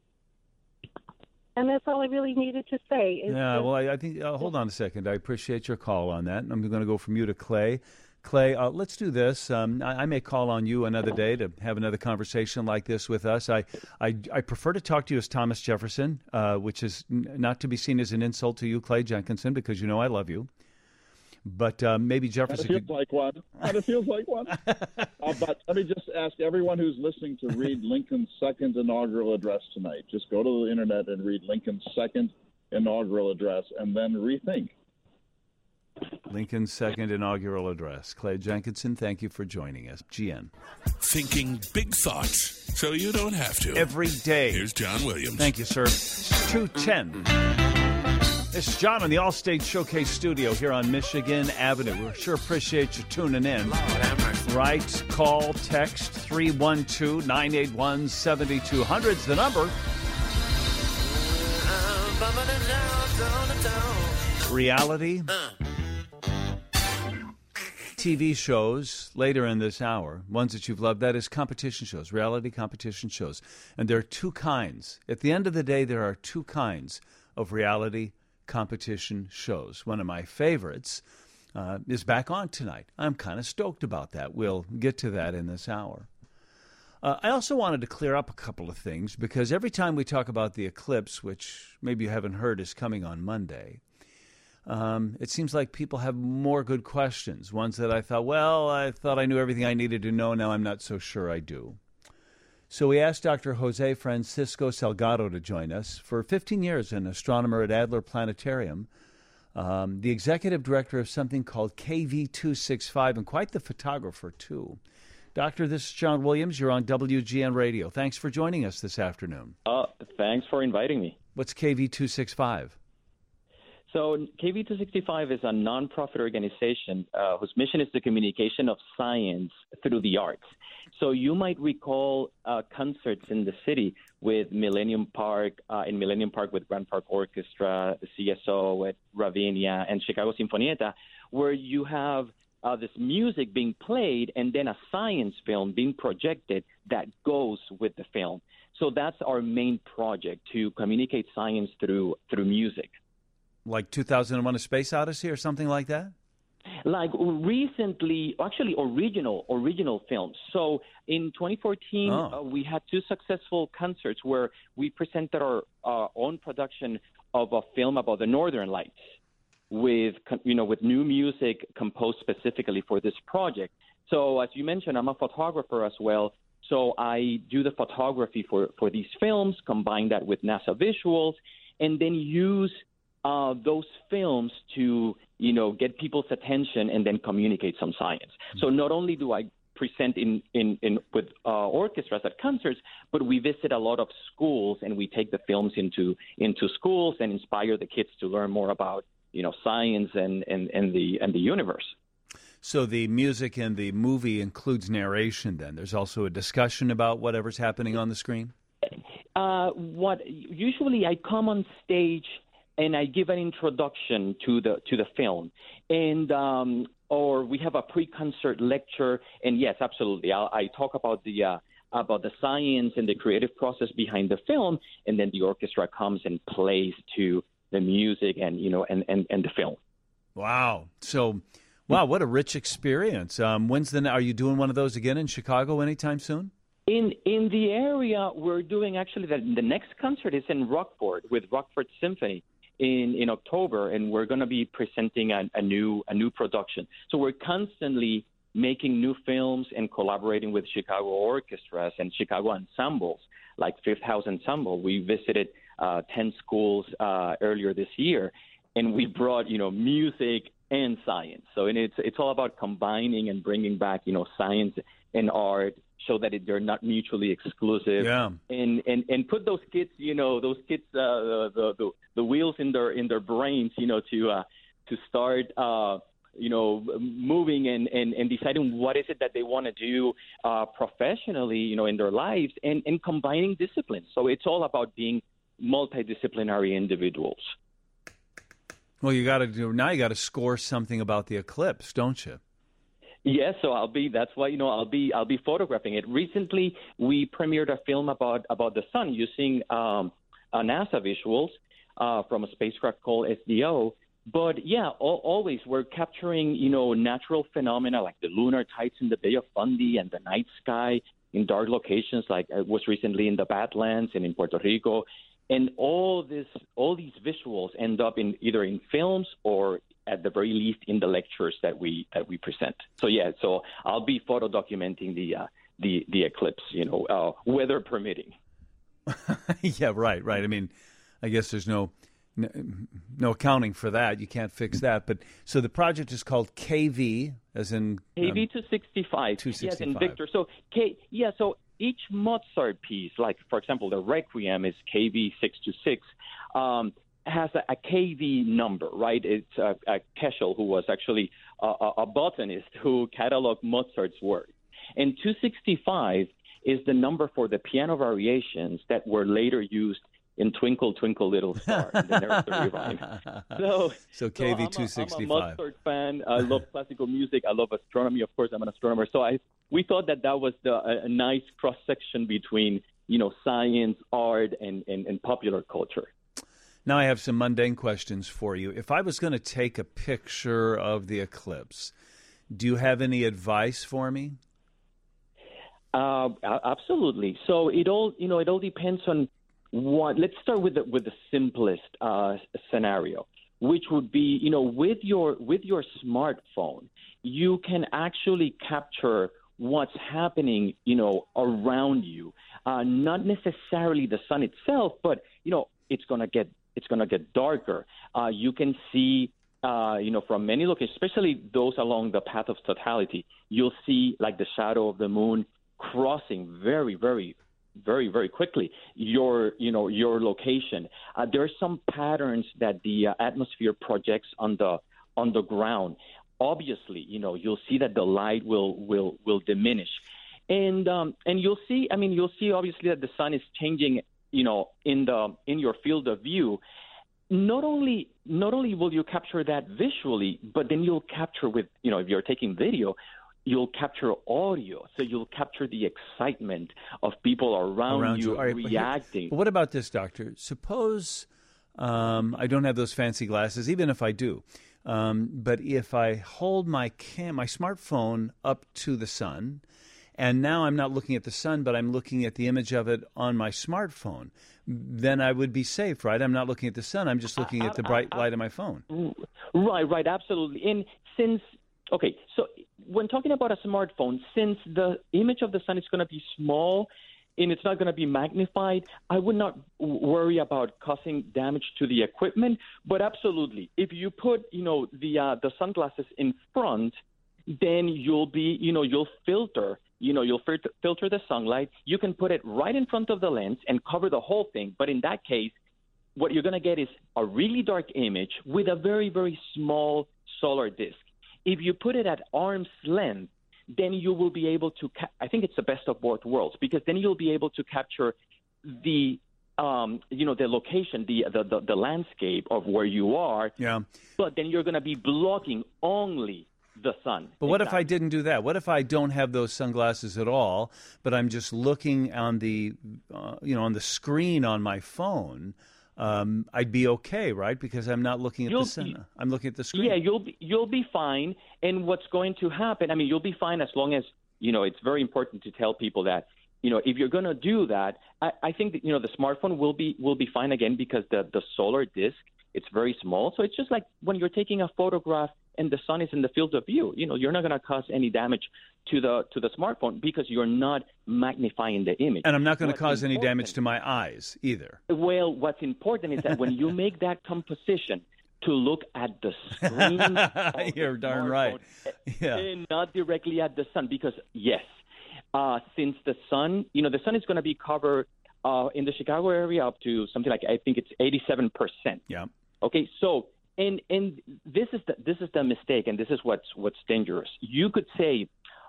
And that's all I really needed to say. I think, hold on a second. I appreciate your call on that. I'm going to go from you to Clay. Clay, let's do this. I may call on you another day to have another conversation like this with us. I prefer to talk to you as Thomas Jefferson, which is not to be seen as an insult to you, Clay Jenkinson, because you know I love you. But maybe Jefferson Kind of feels like one. But let me just ask everyone who's listening to read Lincoln's second inaugural address tonight. Just go to the internet and read Lincoln's second inaugural address and then rethink. Lincoln's second inaugural address. Clay Jenkinson, thank you for joining us. GN. Thinking big thoughts so you don't have to. Every day. Here's John Williams. Thank you, sir. It's 2:10. This is John in the Allstate Showcase studio here on Michigan Avenue. We sure appreciate you tuning in. Right, call, text 312-981-7200 is the number. Reality TV shows later in this hour, ones that you've loved, that is competition shows, reality competition shows. And there are two kinds. At the end of the day, there are two kinds of reality competition shows. One of my favorites is back on tonight. I'm kind of stoked about that. We'll get to that in this hour. I also wanted to clear up a couple of things because every time we talk about the eclipse, which maybe you haven't heard is coming on Monday, it seems like people have more good questions. Ones that I thought I knew everything I needed to know. Now I'm not so sure I do. So we asked Dr. Jose Francisco Salgado to join us. For 15 years, an astronomer at Adler Planetarium, the executive director of something called KV265, and quite the photographer, too. Doctor, this is John Williams. You're on WGN Radio. Thanks for joining us this afternoon. Thanks for inviting me. What's KV265? So KV265 is a nonprofit organization whose mission is the communication of science through the arts. So you might recall concerts in the city with Millennium Park, with Grand Park Orchestra, the CSO with Ravinia, and Chicago Sinfonietta, where you have this music being played and then a science film being projected that goes with the film. So that's our main project, to communicate science through music. Like 2001: A Space Odyssey or something like that? Like recently, actually original films. So in 2014, we had 2 successful concerts where we presented our own production of a film about the Northern Lights with new music composed specifically for this project. So as you mentioned, I'm a photographer as well. So I do the photography for these films, combine that with NASA visuals, and then use those films to, get people's attention and then communicate some science. So not only do I present with orchestras at concerts, but we visit a lot of schools and we take the films into schools and inspire the kids to learn more about, science and the universe. So the music in the movie includes narration then. There's also a discussion about whatever's happening on the screen? Usually I come on stage and I give an introduction to the film, and or we have a pre-concert lecture. And yes, absolutely, I talk about the science and the creative process behind the film, and then the orchestra comes and plays to the music and and the film. Wow! So, wow, what a rich experience. Are you doing one of those again in Chicago anytime soon? In the area, we're doing actually the next concert is in Rockford with Rockford Symphony in October, and we're going to be presenting a new production. So we're constantly making new films and collaborating with Chicago orchestras and Chicago ensembles like Fifth House Ensemble. We visited 10 schools earlier this year, and we brought music and science. So it's all about combining and bringing back science and art, so that they're not mutually exclusive. Yeah. And put those kids, the wheels in their brains, to start moving and deciding what is it that they want to do professionally, in their lives, and combining disciplines. So it's all about being multidisciplinary individuals. Well, you got to score something about the eclipse, don't you? Yes, so that's why I'll be photographing it. Recently, we premiered a film about the sun using NASA visuals from a spacecraft called SDO. But yeah, always we're capturing natural phenomena like the lunar tides in the Bay of Fundy and the night sky in dark locations, like it was recently in the Badlands and in Puerto Rico. And all these visuals end up either in films or at the very least in the lectures that we present. So I'll be photo documenting the eclipse, weather permitting. Yeah, right. I mean, I guess there's no accounting for that. You can't fix that. But so the project is called KV, as in KV 265. 265. Yes, in Victor. So so each Mozart piece, like for example, the Requiem is KV 626. Has a KV number, right? It's Keschel, who was actually a botanist who cataloged Mozart's work. And 265 is the number for the piano variations that were later used in Twinkle, Twinkle, Little Star, in the nursery rhyme. So KV 265. I'm a Mozart fan. I love classical music. I love astronomy. Of course, I'm an astronomer. So we thought that was a nice cross-section between, science, art, and popular culture. Now I have some mundane questions for you. If I was going to take a picture of the eclipse, do you have any advice for me? Absolutely. So it all depends on what. Let's start with the simplest scenario, which would be, with your smartphone, you can actually capture what's happening, around you. Not necessarily the sun itself, but it's going to get darker. You can see, from many locations, especially those along the path of totality, you'll see like the shadow of the moon crossing very, very, very, very quickly your location. There are some patterns that the atmosphere projects on the ground. Obviously, you'll see that the light will diminish, and you'll see obviously that the sun is changing. In your field of view, not only will you capture that visually, but then you'll capture with, if you're taking video, you'll capture audio. So you'll capture the excitement of people around you right, reacting. But what about this, Doctor? Suppose I don't have those fancy glasses, even if I do. But if I hold my smartphone up to the sun, and now I'm not looking at the sun, but I'm looking at the image of it on my smartphone, then I would be safe, right? I'm not looking at the sun. I'm just looking at the bright light of my phone. Right, absolutely. And so when talking about a smartphone, since the image of the sun is going to be small and it's not going to be magnified, I would not worry about causing damage to the equipment. But absolutely, if you put, the sunglasses in front, then you'll filter the sunlight. You can put it right in front of the lens and cover the whole thing. But in that case, what you're going to get is a really dark image with a very, very small solar disk. If you put it at arm's length, then you will be able to I think it's the best of both worlds, because then you'll be able to capture the location, the landscape of where you are. Yeah. But then you're going to be blocking only the sun. But what if I didn't do that? What if I don't have those sunglasses at all, but I'm just looking on the on the screen on my phone? I'd be okay, right? Because I'm not looking at the sun. I'm looking at the screen. Yeah, you'll be fine. And what's going to happen? I mean, you'll be fine as long as it's very important to tell people that if you're going to do that, I think that the smartphone will be fine again, because the solar disk, it's very small. So it's just like when you're taking a photograph and the sun is in the field of view. You're not going to cause any damage to the smartphone because you're not magnifying the image. And I'm not going to cause any damage to my eyes either. Well, what's important is that when you make that composition to look at the screen, you're darn right. Yeah. And not directly at the sun, because yes, since the sun is going to be covered in the Chicago area up to something like, I think it's 87%. Yeah. Okay, so. And this is the mistake, and this is what's dangerous. You could say,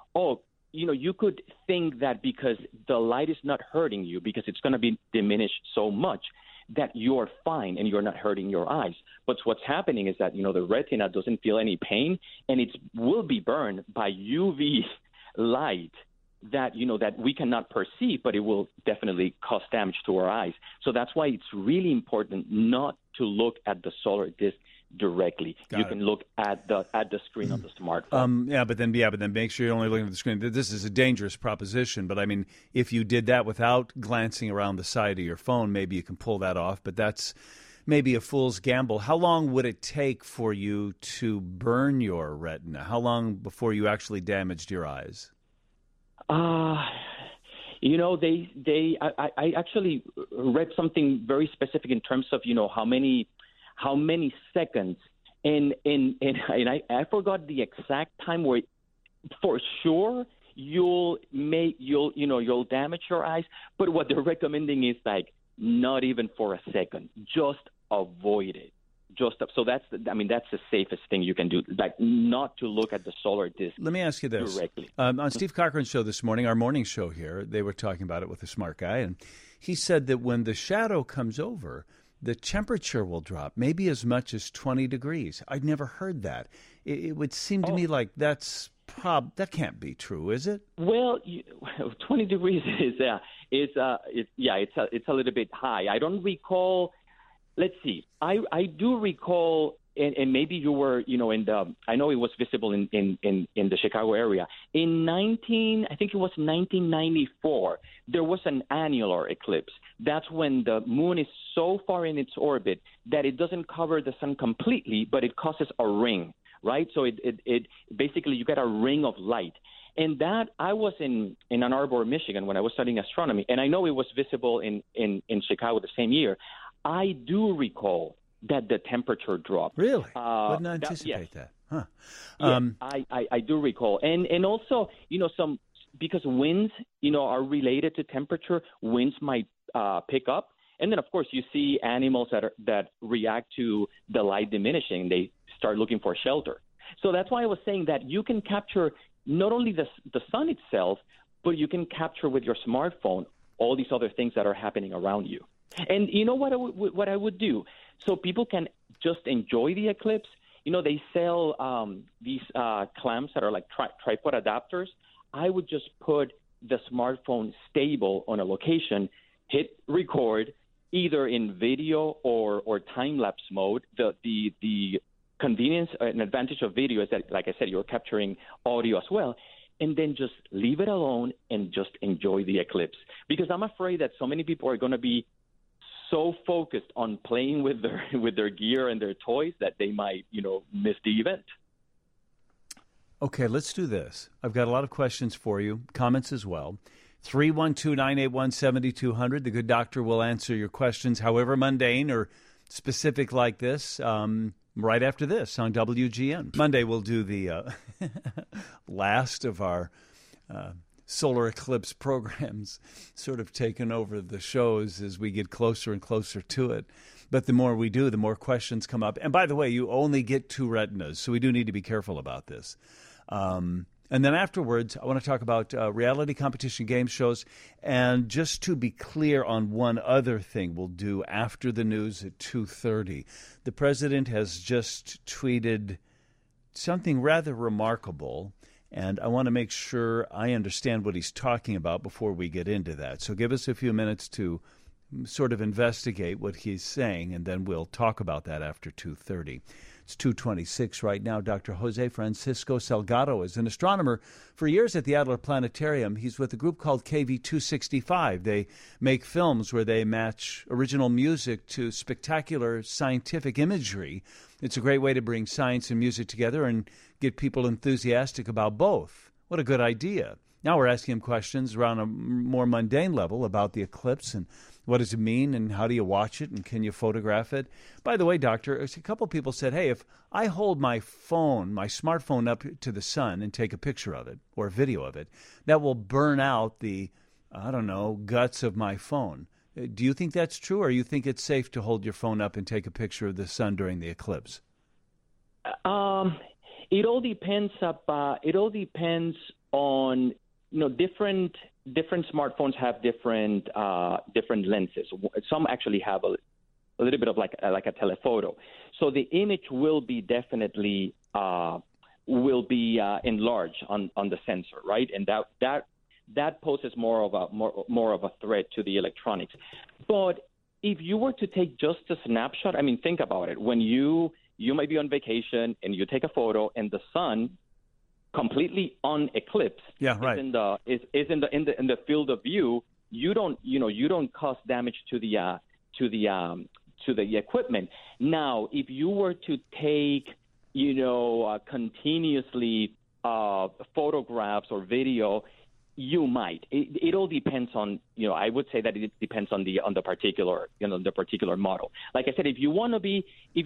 you could think that because the light is not hurting you, because it's going to be diminished so much, that you're fine and you're not hurting your eyes. But what's happening is that the retina doesn't feel any pain, and it will be burned by UV light that that we cannot perceive, but it will definitely cause damage to our eyes. So that's why it's really important not to look at the solar disk directly. You can look at the screen of the smartphone. But then make sure you're only looking at the screen. This is a dangerous proposition, but I mean, if you did that without glancing around the side of your phone, maybe you can pull that off, but that's maybe a fool's gamble. How long would it take for you to burn your retina? How long before you actually damaged your eyes? I actually read something very specific in terms of how many seconds, and I forgot the exact time where for sure you'll damage your eyes. But what they're recommending is like not even for a second, just avoid it. So that's the safest thing you can do, like not to look at the solar disk. Let me ask you this. Directly. On Steve Cochran's show this morning, our morning show here, they were talking about it with a smart guy, and he said that when the shadow comes over, the temperature will drop, maybe as much as 20 degrees. I'd never heard that. It would seem to me like that can't be true, is it? Well, 20 degrees is it's a little bit high. I don't recall. Let's see. I do recall, and maybe you were, I know it was visible in the Chicago area. In 1994, there was an annular eclipse. That's when the moon is so far in its orbit that it doesn't cover the sun completely, but it causes a ring, right? So it basically you get a ring of light. And that I was in Ann Arbor, Michigan, when I was studying astronomy, and I know it was visible in Chicago the same year. I do recall that the temperature dropped. Really? Wouldn't anticipate that. Huh. I do recall. And also, because winds, are related to temperature, winds might pick up. And then, of course, you see animals that react to the light diminishing. They start looking for shelter. So that's why I was saying that you can capture not only the sun itself, but you can capture with your smartphone all these other things that are happening around you. And you know what I would do? So people can just enjoy the eclipse. They sell these clamps that are like tripod adapters. I would just put the smartphone stable on a location, hit record, either in video or time-lapse mode. The convenience, an advantage of video is that, like I said, you're capturing audio as well. And then just leave it alone and just enjoy the eclipse. Because I'm afraid that so many people are going to be so focused on playing with their gear and their toys that they might, miss the event. Okay, let's do this. I've got a lot of questions for you, comments as well. 312-981-7200. The good doctor will answer your questions, however mundane or specific like this, right after this on WGN. Monday we'll do the last of our solar eclipse programs, sort of taking over the shows as we get closer and closer to it. But the more we do, the more questions come up. And by the way, you only get 2 retinas, so we do need to be careful about this. And then afterwards, I want to talk about reality competition game shows. And just to be clear on one other thing we'll do after the news at 2:30. The president has just tweeted something rather remarkable, and I want to make sure I understand what he's talking about before we get into that. So give us a few minutes to sort of investigate what he's saying, and then we'll talk about that after 2:30. It's 2:26 right now. Dr. Jose Francisco Salgado is an astronomer for years at the Adler Planetarium. He's with a group called KV265. They make films where they match original music to spectacular scientific imagery. It's a great way to bring science and music together and get people enthusiastic about both. What a good idea. Now we're asking him questions around a more mundane level about the eclipse and what does it mean and how do you watch it and can you photograph it? By the way, doctor, a couple people said, hey, if I hold my smartphone up to the sun and take a picture of it or a video of it, that will burn out the, guts of my phone. Do you think that's true, or you think it's safe to hold your phone up and take a picture of the sun during the eclipse? It all depends. It all depends on different smartphones have different lenses. Some actually have a little bit of like a telephoto. So the image will be definitely enlarged on the sensor, right? And that poses more of a threat to the electronics. But if you were to take just a snapshot, I mean, think about it. When you might be on vacation and you take a photo and the sun completely on eclipse is in the field of view, you don't cause damage to the equipment. Now, if you were to take continuously photographs or video, you might. It all depends on I would say that it depends on the particular the particular model. Like I said, if you want to be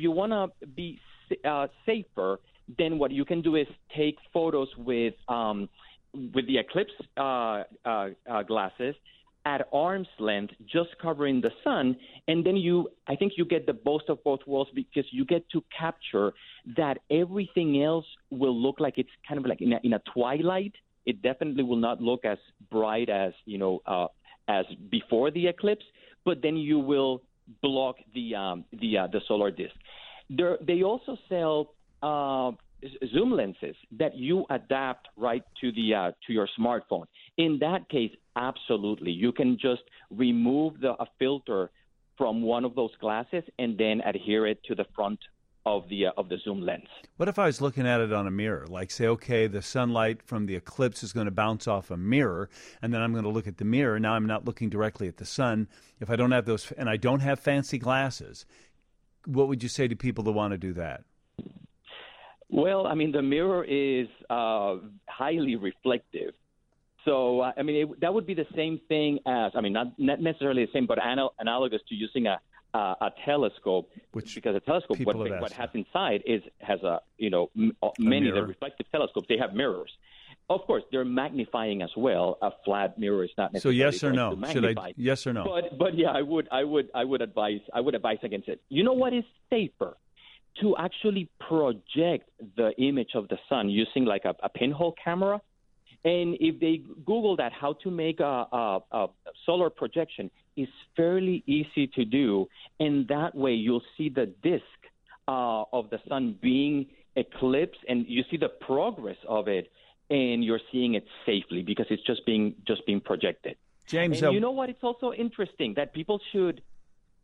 safer, then what you can do is take photos with the eclipse glasses at arm's length, just covering the sun, and then I think you get the best of both worlds because you get to capture that everything else will look like it's kind of like in a twilight. It definitely will not look as bright as as before the eclipse, but then you will block the solar disk. They also sell zoom lenses that you adapt right to your smartphone. In that case, absolutely, you can just remove a filter from one of those glasses and then adhere it to the front of the zoom lens. What if I was looking at it on a mirror? Like, say, okay, the sunlight from the eclipse is going to bounce off a mirror, and then I'm going to look at the mirror. Now I'm not looking directly at the sun. If I don't have those, and I don't have fancy glasses, what would you say to people that want to do that? Well, I mean, the mirror is highly reflective. So, that would be the same thing as, not necessarily the same, but analogous to using a telescope, because a telescope, what has inside has many of the reflective telescopes, they have mirrors. Of course, they're magnifying as well. A flat mirror is not necessarily. So yes or no? Should I? Yes or no? But yeah, I would advise against it. You know what is safer? To actually project the image of the sun using like a pinhole camera. And if they Google that, how to make a solar projection, is fairly easy to do. And that way you'll see the disk of the sun being eclipsed, and you see the progress of it, and you're seeing it safely because it's just being projected. James, and you know what? It's also interesting that people should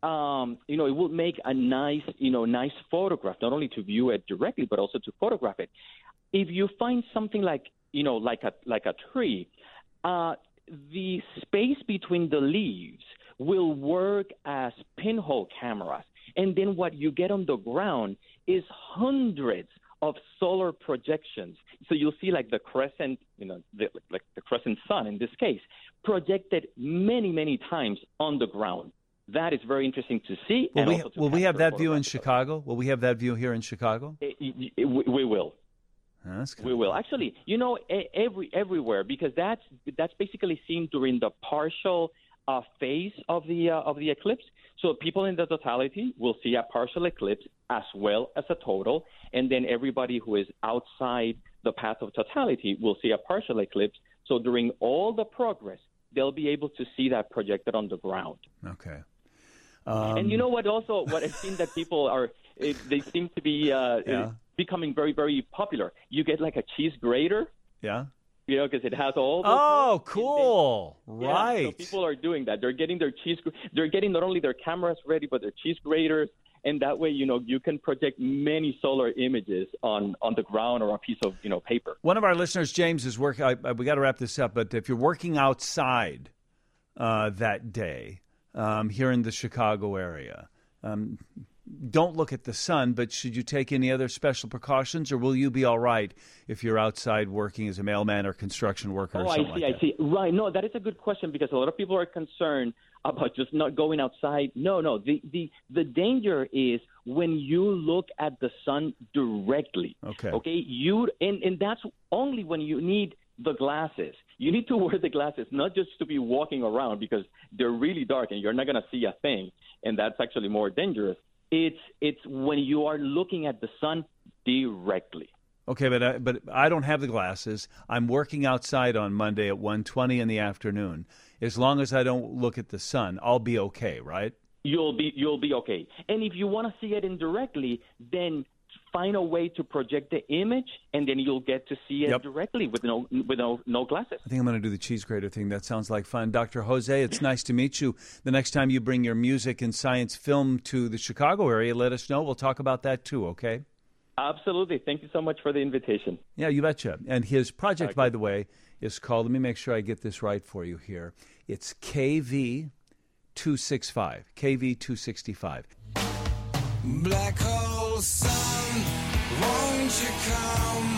it will make a nice photograph, not only to view it directly, but also to photograph it. If you find something like a tree, the space between the leaves will work as pinhole cameras. And then what you get on the ground is hundreds of solar projections. So you'll see like the crescent, like the crescent sun in this case, projected many, many times on the ground. That is very interesting to see. Will we have that view in Chicago? Will we have that view here in Chicago? We will. We will. Actually, everywhere, because that's basically seen during the partial phase of the eclipse. So people in the totality will see a partial eclipse as well as a total, and then everybody who is outside the path of totality will see a partial eclipse. So during all the progress, they'll be able to see that projected on the ground. Okay. And you know what? Also, what I've seen that people they seem to be becoming very, very popular. You get like a cheese grater. Yeah. Because it has all those. Oh, cool! Right. Yeah, so people are doing that. They're getting their They're getting not only their cameras ready, but their cheese graters, and that way, you can project many solar images on the ground or a piece of paper. One of our listeners, James, is working. We got to wrap this up, but if you're working outside that day here in the Chicago area. Don't look at the sun, but should you take any other special precautions, or will you be all right if you're outside working as a mailman or construction worker or something like that? I see. Right. No, that is a good question, because a lot of people are concerned about just not going outside. No. The danger is when you look at the sun directly. Okay. And that's only when you need the glasses. You need to wear the glasses, not just to be walking around, because they're really dark and you're not going to see a thing, and that's actually more dangerous. It's when you are looking at the sun directly. Okay, but I don't have the glasses. I'm working outside on Monday at 1:20 in the afternoon. As long as I don't look at the sun, I'll be okay, right? You'll be okay. And if you want to see it indirectly, then find a way to project the image, and then you'll get to see it directly with no glasses. I think I'm going to do the cheese grater thing. That sounds like fun. Dr. Jose, it's nice to meet you. The next time you bring your music and science film to the Chicago area, let us know. We'll talk about that too, okay? Absolutely. Thank you so much for the invitation. Yeah, you betcha. And his project, by the way, is called, let me make sure I get this right for you here. It's KV265. KV265. Black hole sun, won't you come?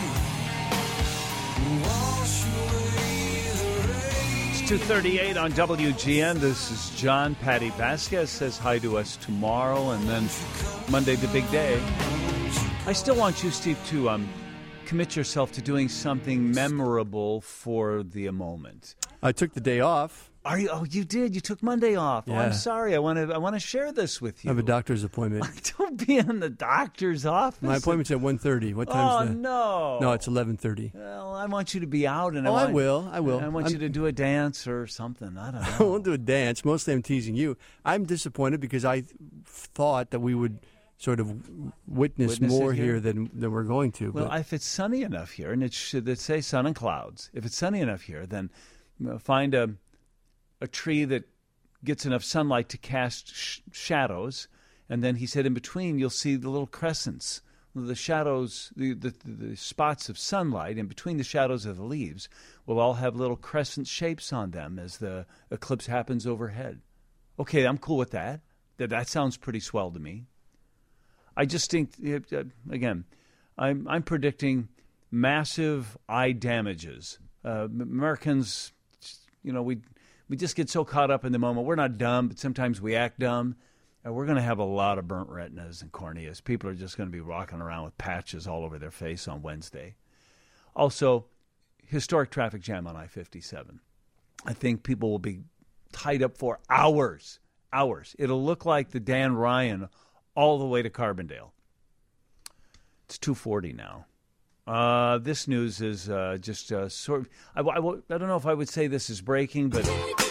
Wash away the rain. It's 2:38 on WGN. This is John. Patty Vasquez says hi to us tomorrow, and then Monday, the big day. I still want you, Steve, to commit yourself to doing something memorable for the moment. I took the day off. Are you? Oh, you did. You took Monday off. Yeah. Oh, I'm sorry. I want to share this with you. I have a doctor's appointment. Don't be in the doctor's office. My appointment's at 1:30. What time's that? No. No, it's 11:30. Well, I want you to be out, and I will. I want you to do a dance or something. I don't know. I won't do a dance. Mostly, I'm teasing you. I'm disappointed because I thought that we would sort of witness more here than we're going to. Well, if it's sunny enough here, and it should say sun and clouds. If it's sunny enough here, then find a tree that gets enough sunlight to cast shadows, and then he said in between you'll see the little crescents, the shadows, the spots of sunlight in between the shadows of the leaves will all have little crescent shapes on them as the eclipse happens overhead. Okay, I'm cool with that. That sounds pretty swell to me. I just think, again, I'm predicting massive eye damages. Americans, we just get so caught up in the moment. We're not dumb, but sometimes we act dumb. We're going to have a lot of burnt retinas and corneas. People are just going to be walking around with patches all over their face on Wednesday. Also, historic traffic jam on I-57. I think people will be tied up for hours. It'll look like the Dan Ryan all the way to Carbondale. It's 2:40 now. This news is just sort of, I don't know if I would say this is breaking, but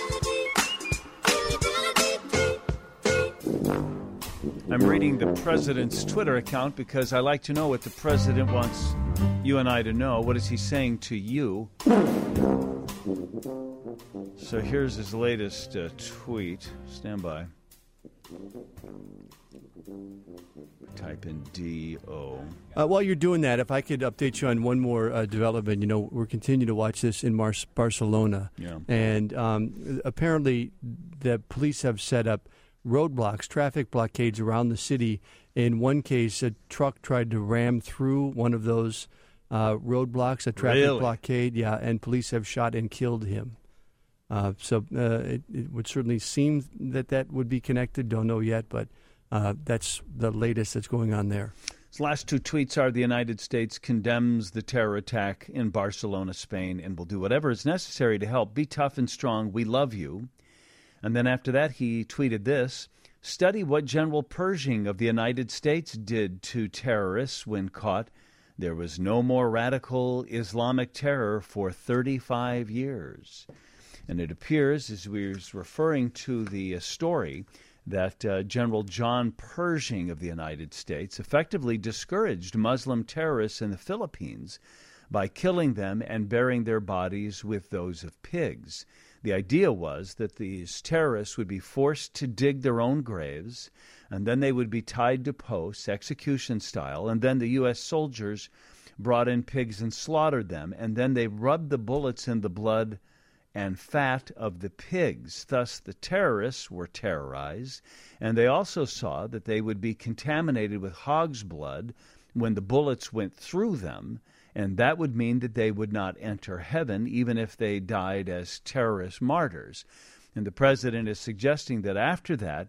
I'm reading the president's Twitter account because I like to know what the president wants you and I to know. What is he saying to you? So here's his latest tweet. Stand by. Type in D-O. While you're doing that, if I could update you on one more development. You know, we're continuing to watch this in Barcelona. Yeah. And apparently the police have set up roadblocks, traffic blockades around the city. In one case, a truck tried to ram through one of those roadblocks, a traffic blockade, and police have shot and killed him. So it would certainly seem that would be connected. Don't know yet, but that's the latest that's going on there. His last two tweets are: the United States condemns the terror attack in Barcelona, Spain, and will do whatever is necessary to help. Be tough and strong. We love you. And then after that, he tweeted this: study what General Pershing of the United States did to terrorists when caught. There was no more radical Islamic terror for 35 years. And it appears, as we were referring to the story, that General John Pershing of the United States effectively discouraged Muslim terrorists in the Philippines by killing them and burying their bodies with those of pigs. The idea was that these terrorists would be forced to dig their own graves, and then they would be tied to posts, execution style, and then the U.S. soldiers brought in pigs and slaughtered them, and then they rubbed the bullets in the blood and fat of the pigs. Thus, the terrorists were terrorized, and they also saw that they would be contaminated with hog's blood when the bullets went through them, and that would mean that they would not enter heaven even if they died as terrorist martyrs. And the president is suggesting that after that,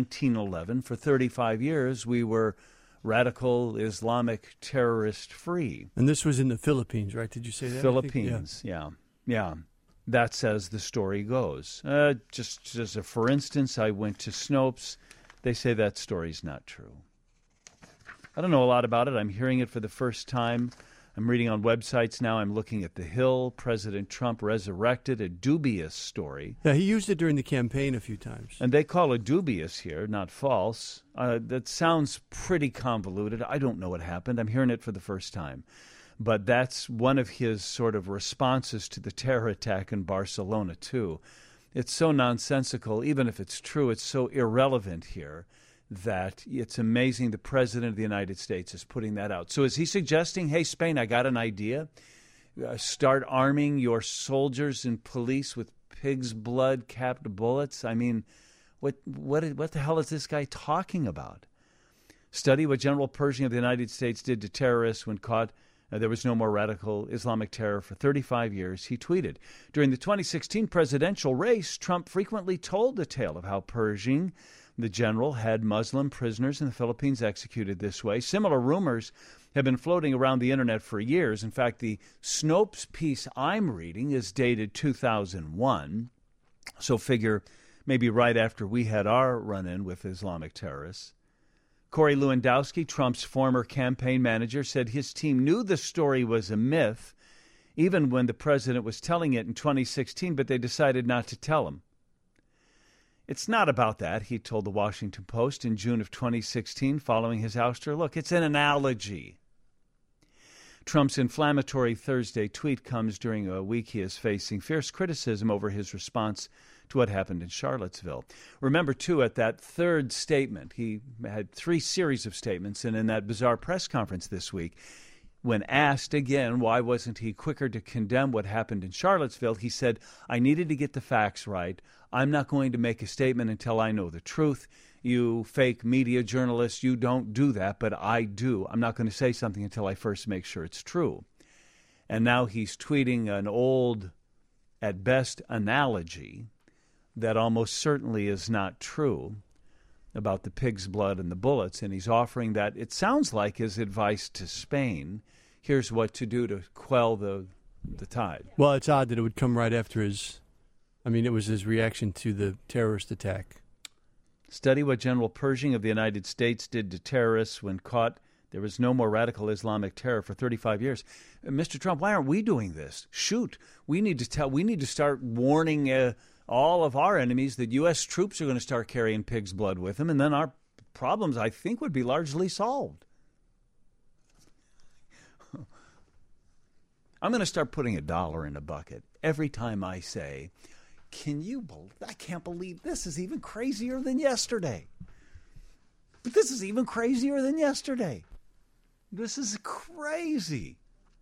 1911, for 35 years, we were radical Islamic terrorist free. And this was in the Philippines, right? Did you say that? Philippines, yeah. That's as the story goes. Just as a for instance, I went to Snopes. They say that story's not true. I don't know a lot about it. I'm hearing it for the first time. I'm reading on websites now. I'm looking at The Hill. President Trump resurrected a dubious story. Yeah, he used it during the campaign a few times. And they call it dubious here, not false. That sounds pretty convoluted. I don't know what happened. I'm hearing it for the first time. But that's one of his sort of responses to the terror attack in Barcelona, too. It's so nonsensical. Even if it's true, it's so irrelevant here that it's amazing the President of the United States is putting that out. So is he suggesting, hey, Spain, I got an idea. Start arming your soldiers and police with pig's blood capped bullets? I mean, what the hell is this guy talking about? Study what General Pershing of the United States did to terrorists when caught. There was no more radical Islamic terror for 35 years, he tweeted. During the 2016 presidential race, Trump frequently told the tale of how Pershing, the general, had Muslim prisoners in the Philippines executed this way. Similar rumors have been floating around the internet for years. In fact, the Snopes piece I'm reading is dated 2001, so figure maybe right after we had our run-in with Islamic terrorists. Corey Lewandowski, Trump's former campaign manager, said his team knew the story was a myth, even when the president was telling it in 2016, but they decided not to tell him. It's not about that, he told the Washington Post in June of 2016 following his ouster. Look, it's an analogy. Trump's inflammatory Thursday tweet comes during a week he is facing fierce criticism over his response to what happened in Charlottesville. Remember, too, at that third statement, he had 3 series of statements, and in that bizarre press conference this week, when asked again why wasn't he quicker to condemn what happened in Charlottesville, he said, I needed to get the facts right. I'm not going to make a statement until I know the truth. You fake media journalists, you don't do that, but I do. I'm not going to say something until I first make sure it's true. And now he's tweeting an old, at best, analogy that almost certainly is not true about the pig's blood and the bullets, and he's offering that, it sounds like, his advice to Spain. Here's what to do to quell the tide. Well, it's odd that it would come right after it was his reaction to the terrorist attack. Study what General Pershing of the United States did to terrorists when caught. There was no more radical Islamic terror for 35 years. Mr. Trump, why aren't we doing this? Shoot, we need to start warning all of our enemies that U.S. troops are going to start carrying pig's blood with them, and then our problems, I think, would be largely solved. I'm going to start putting $1 in a bucket every time I say, I can't believe this is even crazier than yesterday. But this is even crazier than yesterday. This is crazy.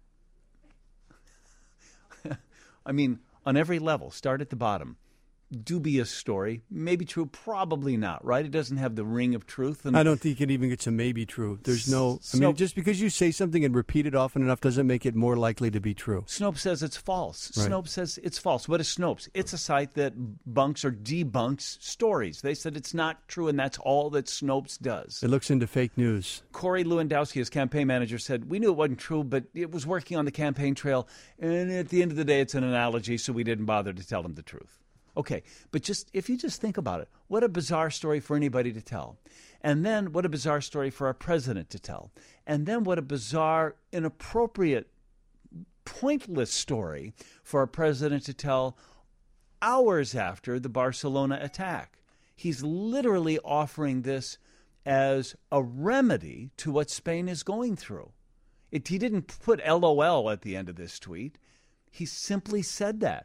I mean, on every level, start at the bottom. Dubious story, maybe true, probably not, right? It doesn't have the ring of truth. And I don't think it even gets a maybe true. There's no, I mean, just because you say something and repeat it often enough doesn't make it more likely to be true. Snopes says it's false. Right. Snopes says it's false. What is Snopes? It's a site that bunks or debunks stories. They said it's not true, and that's all that Snopes does. It looks into fake news. Corey Lewandowski, his campaign manager, said, we knew it wasn't true, but it was working on the campaign trail, and at the end of the day, it's an analogy, so we didn't bother to tell him the truth. Okay, but if you just think about it, what a bizarre story for anybody to tell. And then what a bizarre story for our president to tell. And then what a bizarre, inappropriate, pointless story for our president to tell hours after the Barcelona attack. He's literally offering this as a remedy to what Spain is going through. He didn't put LOL at the end of this tweet. He simply said that.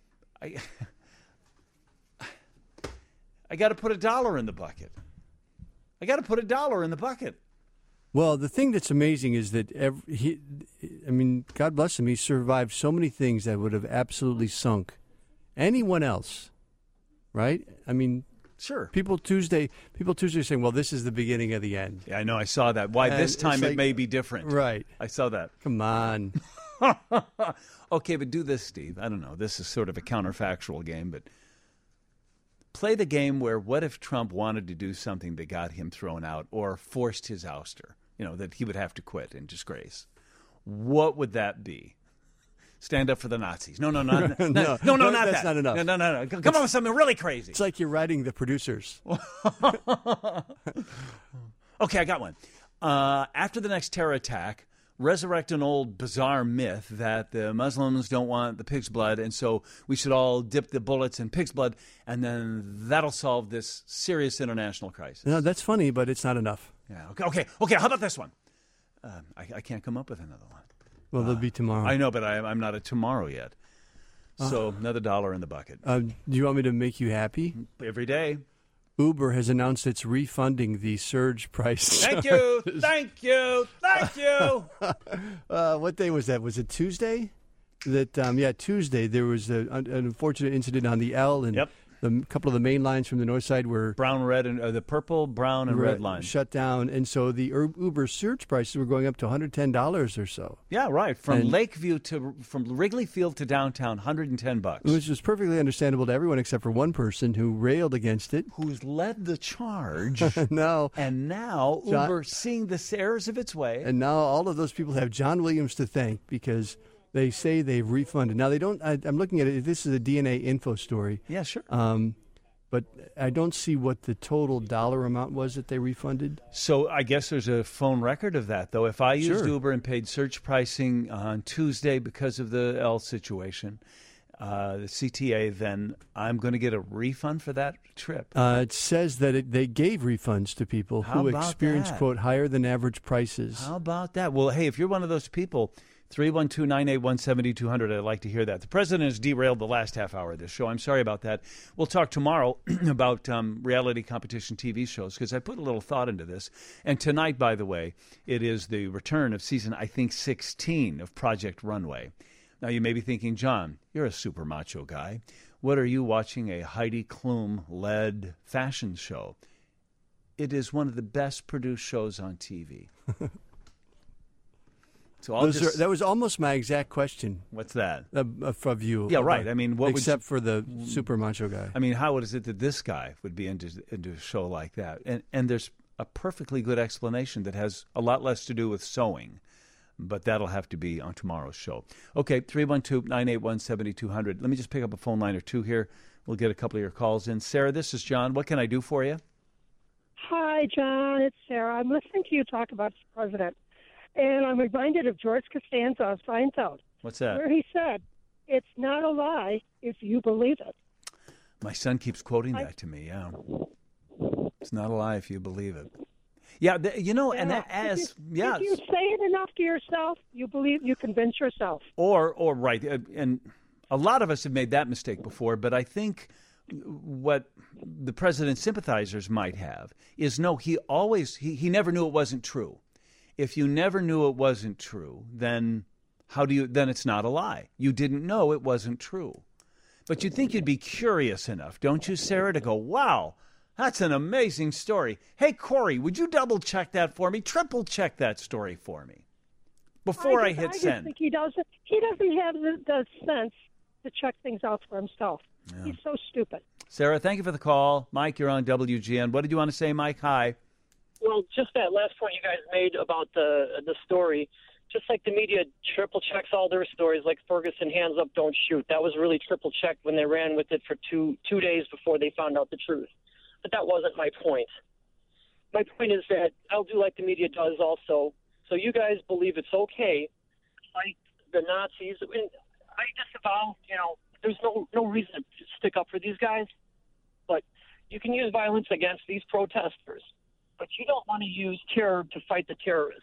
I got to put $1 in the bucket. Well, the thing that's amazing is that God bless him, he survived so many things that would have absolutely sunk anyone else, right? I mean, sure. People Tuesday are saying, well, this is the beginning of the end. Yeah, I know. I saw that. Why this time it may be different. Right. I saw that. Come on. Okay, but do this, Steve. I don't know. This is sort of a counterfactual game, but play the game where what if Trump wanted to do something that got him thrown out or forced his ouster, that he would have to quit in disgrace. What would that be? Stand up for the Nazis. No, not that's that. Not enough. No. Come on with something really crazy. It's like you're writing the producers. Okay, I got one. After the next terror attack, resurrect an old bizarre myth that the Muslims don't want the pig's blood, and so we should all dip the bullets in pig's blood, and then that'll solve this serious international crisis. No, that's funny, but it's not enough. Yeah. Okay. How about this one? I can't come up with another one. Well, there'll be tomorrow. I know, but I'm not at tomorrow yet. So another $1 in the bucket. Do you want me to make you happy? Every day. Uber has announced it's refunding the surge price. Thank you. What day was that? Was it Tuesday? Tuesday. There was an unfortunate incident on the L, and a couple of the main lines from the north side were brown, red, and the purple, brown, and red lines shut down, and so the Uber surge prices were going up to $110 or so. Yeah, right. From Wrigley Field to downtown, $110, which was perfectly understandable to everyone except for one person who railed against it, who's led the charge. No, and now Uber seeing the errors of its way, and now all of those people have John Williams to thank because they say they've refunded. Now, they don't. I'm looking at it. This is a DNA info story. Yeah, sure. But I don't see what the total dollar amount was that they refunded. So I guess there's a phone record of that, though. If I used Uber and paid surge pricing on Tuesday because of the L situation, the CTA, then I'm going to get a refund for that trip. It says that they gave refunds to people who experienced, quote, higher than average prices. How about that? Well, hey, if you're one of those people, 312-981-7200. I'd like to hear that. The president has derailed the last half hour of this show. I'm sorry about that. We'll talk tomorrow about reality competition TV shows because I put a little thought into this. And tonight, by the way, it is the return of season, I think, 16 of Project Runway. Now, you may be thinking, John, you're a super macho guy. What are you watching a Heidi Klum-led fashion show? It is one of the best produced shows on TV. So that was almost my exact question. What's that? Of you. Yeah, right. I mean, except for the super macho guy. I mean, how is it that this guy would be into a show like that? And there's a perfectly good explanation that has a lot less to do with sewing, but that'll have to be on tomorrow's show. Okay, 312-981-7200. Let me just pick up a phone line or two here. We'll get a couple of your calls in. Sarah, this is John. What can I do for you? Hi, John. It's Sarah. I'm listening to you talk about the president. And I'm reminded of George Costanza of Seinfeld. What's that? Where he said, it's not a lie if you believe it. My son keeps quoting that to me, yeah. It's not a lie if you believe it. Yeah, and if you say it enough to yourself, you convince yourself. Or right, and a lot of us have made that mistake before, but I think what the president's sympathizers might have is, no, he never knew it wasn't true. If you never knew it wasn't true, then then it's not a lie. You didn't know it wasn't true. But you'd think you'd be curious enough, don't you, Sarah, to go, wow, that's an amazing story. Hey, Corey, would you double-check that for me? Triple-check that story for me before I hit send. I think he doesn't have the sense to check things out for himself. Yeah. He's so stupid. Sarah, thank you for the call. Mike, you're on WGN. What did you want to say, Mike? Hi. Well, just that last point you guys made about the story, just like the media triple checks all their stories, like Ferguson, hands up, don't shoot. That was really triple checked when they ran with it for two days before they found out the truth. But that wasn't my point. My point is that I'll do like the media does also. So you guys believe it's okay to fight the Nazis. I disavow, there's no reason to stick up for these guys. But you can use violence against these protesters. But you don't want to use terror to fight the terrorists.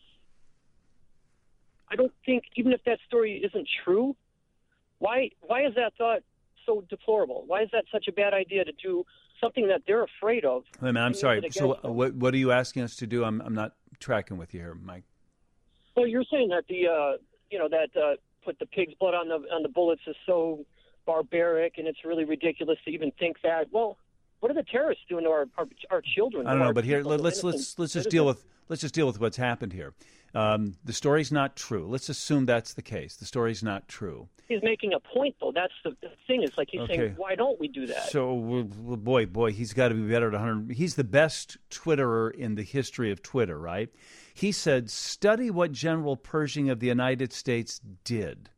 I don't think, even if that story isn't true, why is that thought so deplorable? Why is that such a bad idea to do something that they're afraid of? Wait a minute, I'm sorry. So what are you asking us to do? I'm not tracking with you here, Mike. Well, you're saying that that put the pig's blood on the bullets is so barbaric, and it's really ridiculous to even think that. Well, what are the terrorists doing to our children? I don't know, but here let's just deal with what's happened here. The story's not true. Let's assume that's the case. The story's not true. He's making a point, though. That's the thing. It's like he's saying, why don't we do that? So, boy, he's got to be better at 100. He's the best Twitterer in the history of Twitter, right? He said, study what General Pershing of the United States did.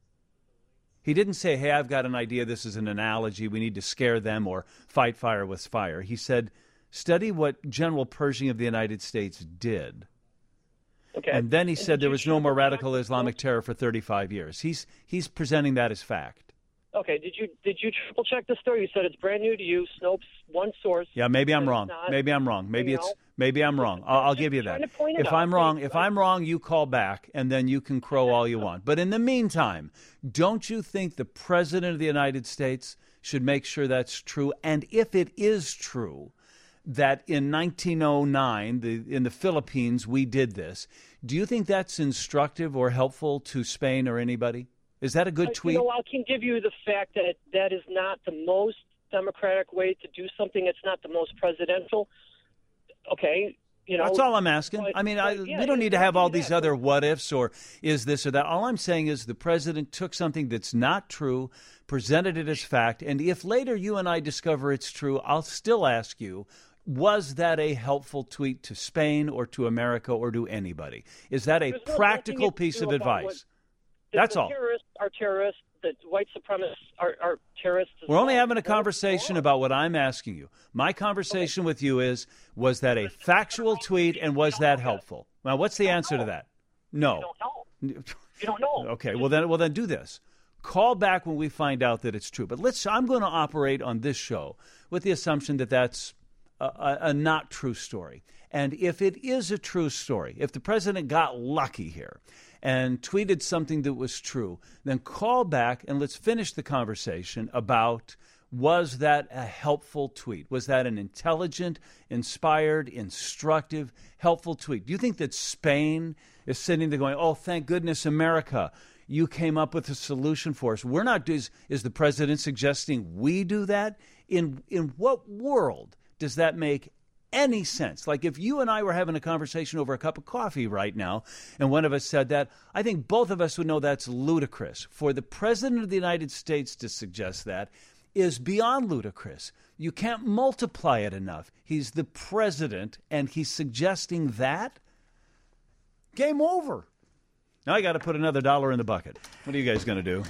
He didn't say, hey, I've got an idea, this is an analogy, we need to scare them or fight fire with fire. He said, study what General Pershing of the United States did. Okay. And then he said there was no more radical Islamic terror for 35 years. He's presenting that as fact. Okay. Did you triple check the story? You said it's brand new to you. Snopes, one source. Yeah, maybe I'm wrong. Maybe I'm wrong. Maybe I'm wrong. I'll give you that. If I'm wrong, you call back, and then you can crow all you want. But in the meantime, don't you think the President of the United States should make sure that's true? And if it is true that in 1909, in the Philippines, we did this, do you think that's instructive or helpful to Spain or anybody? Is that a good tweet? I can give you the fact that that is not the most democratic way to do something. It's not the most presidential. Okay, That's all I'm asking. We don't need to have all these other what ifs or is this or that. All I'm saying is the president took something that's not true, presented it as fact, and if later you and I discover it's true, I'll still ask you, was that a helpful tweet to Spain or to America or to anybody? Is that a practical piece of advice? That's all. Terrorists are terrorists. The white supremacists are terrorists. We're only having a conversation about what I'm asking you. My conversation with you is, was that a factual tweet and was that helpful? Now, what's the answer to that? No. You don't know. Okay, well then do this. Call back when we find out that it's true. But I'm going to operate on this show with the assumption that that's a not true story. And if it is a true story, if the president got lucky here and tweeted something that was true, then call back and let's finish the conversation about, was that a helpful tweet? Was that an intelligent, inspired, instructive, helpful tweet? Do you think that Spain is sitting there going, oh, thank goodness, America, you came up with a solution for us? We're not. Is the president suggesting we do that? In what world does that make any sense? Like if you and I were having a conversation over a cup of coffee right now and one of us said that, I think both of us would know that's ludicrous. For the president of the United States to suggest that is beyond ludicrous. You can't multiply it enough. He's the president and he's suggesting that? Game over. Now I got to put another $1 in the bucket. What are you guys going to do?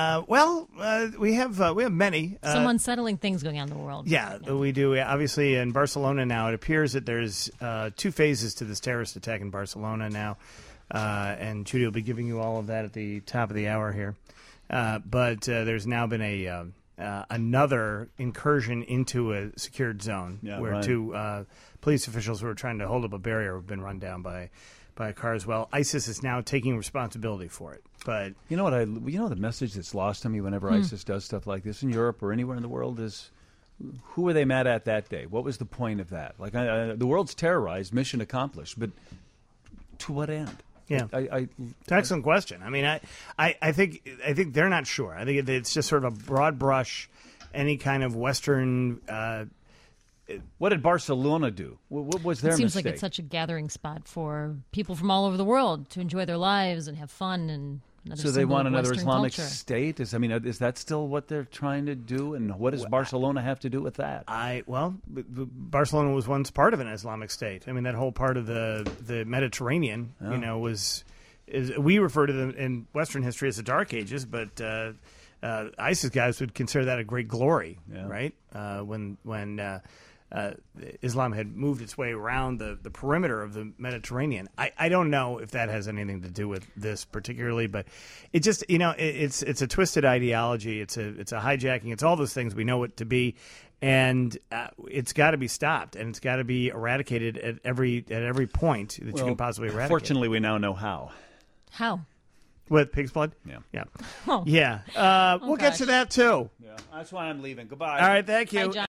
We have many. Some unsettling things going on in the world. Yeah, we do. Obviously, in Barcelona now, it appears that there's two phases to this terrorist attack in Barcelona now. And Judy will be giving you all of that at the top of the hour here. But there's now been another incursion into a secured zone where two police officials who were trying to hold up a barrier have been run down by a car as well. ISIS is now taking responsibility for it. But the message that's lost on me whenever ISIS does stuff like this in Europe or anywhere in the world is who were they mad at that day? What was the point of that? Like, the world's terrorized, mission accomplished, but to what end? Yeah, it's an excellent question. I mean, I think they're not sure. I think it's just sort of a broad brush. Any kind of Western. What did Barcelona do? What was their mistake? It seems like it's such a gathering spot for people from all over the world to enjoy their lives and have fun and. So they want another Western Islamic culture. state? Is that still what they're trying to do? And what does Barcelona have to do with that? Barcelona was once part of an Islamic state. I mean, that whole part of the Mediterranean, we refer to them in Western history as the Dark Ages, but ISIS guys would consider that a great glory, right? When Islam had moved its way around the perimeter of the Mediterranean. I don't know if that has anything to do with this particularly, but it just, it's a twisted ideology. It's a hijacking. It's all those things we know it to be. And it's got to be stopped, and it's got to be eradicated at every point that you can possibly eradicate. Fortunately, we now know how. How? With pig's blood? Yeah. We'll get to that, too. Yeah. That's why I'm leaving. Goodbye. All right, thank you. Bye, John.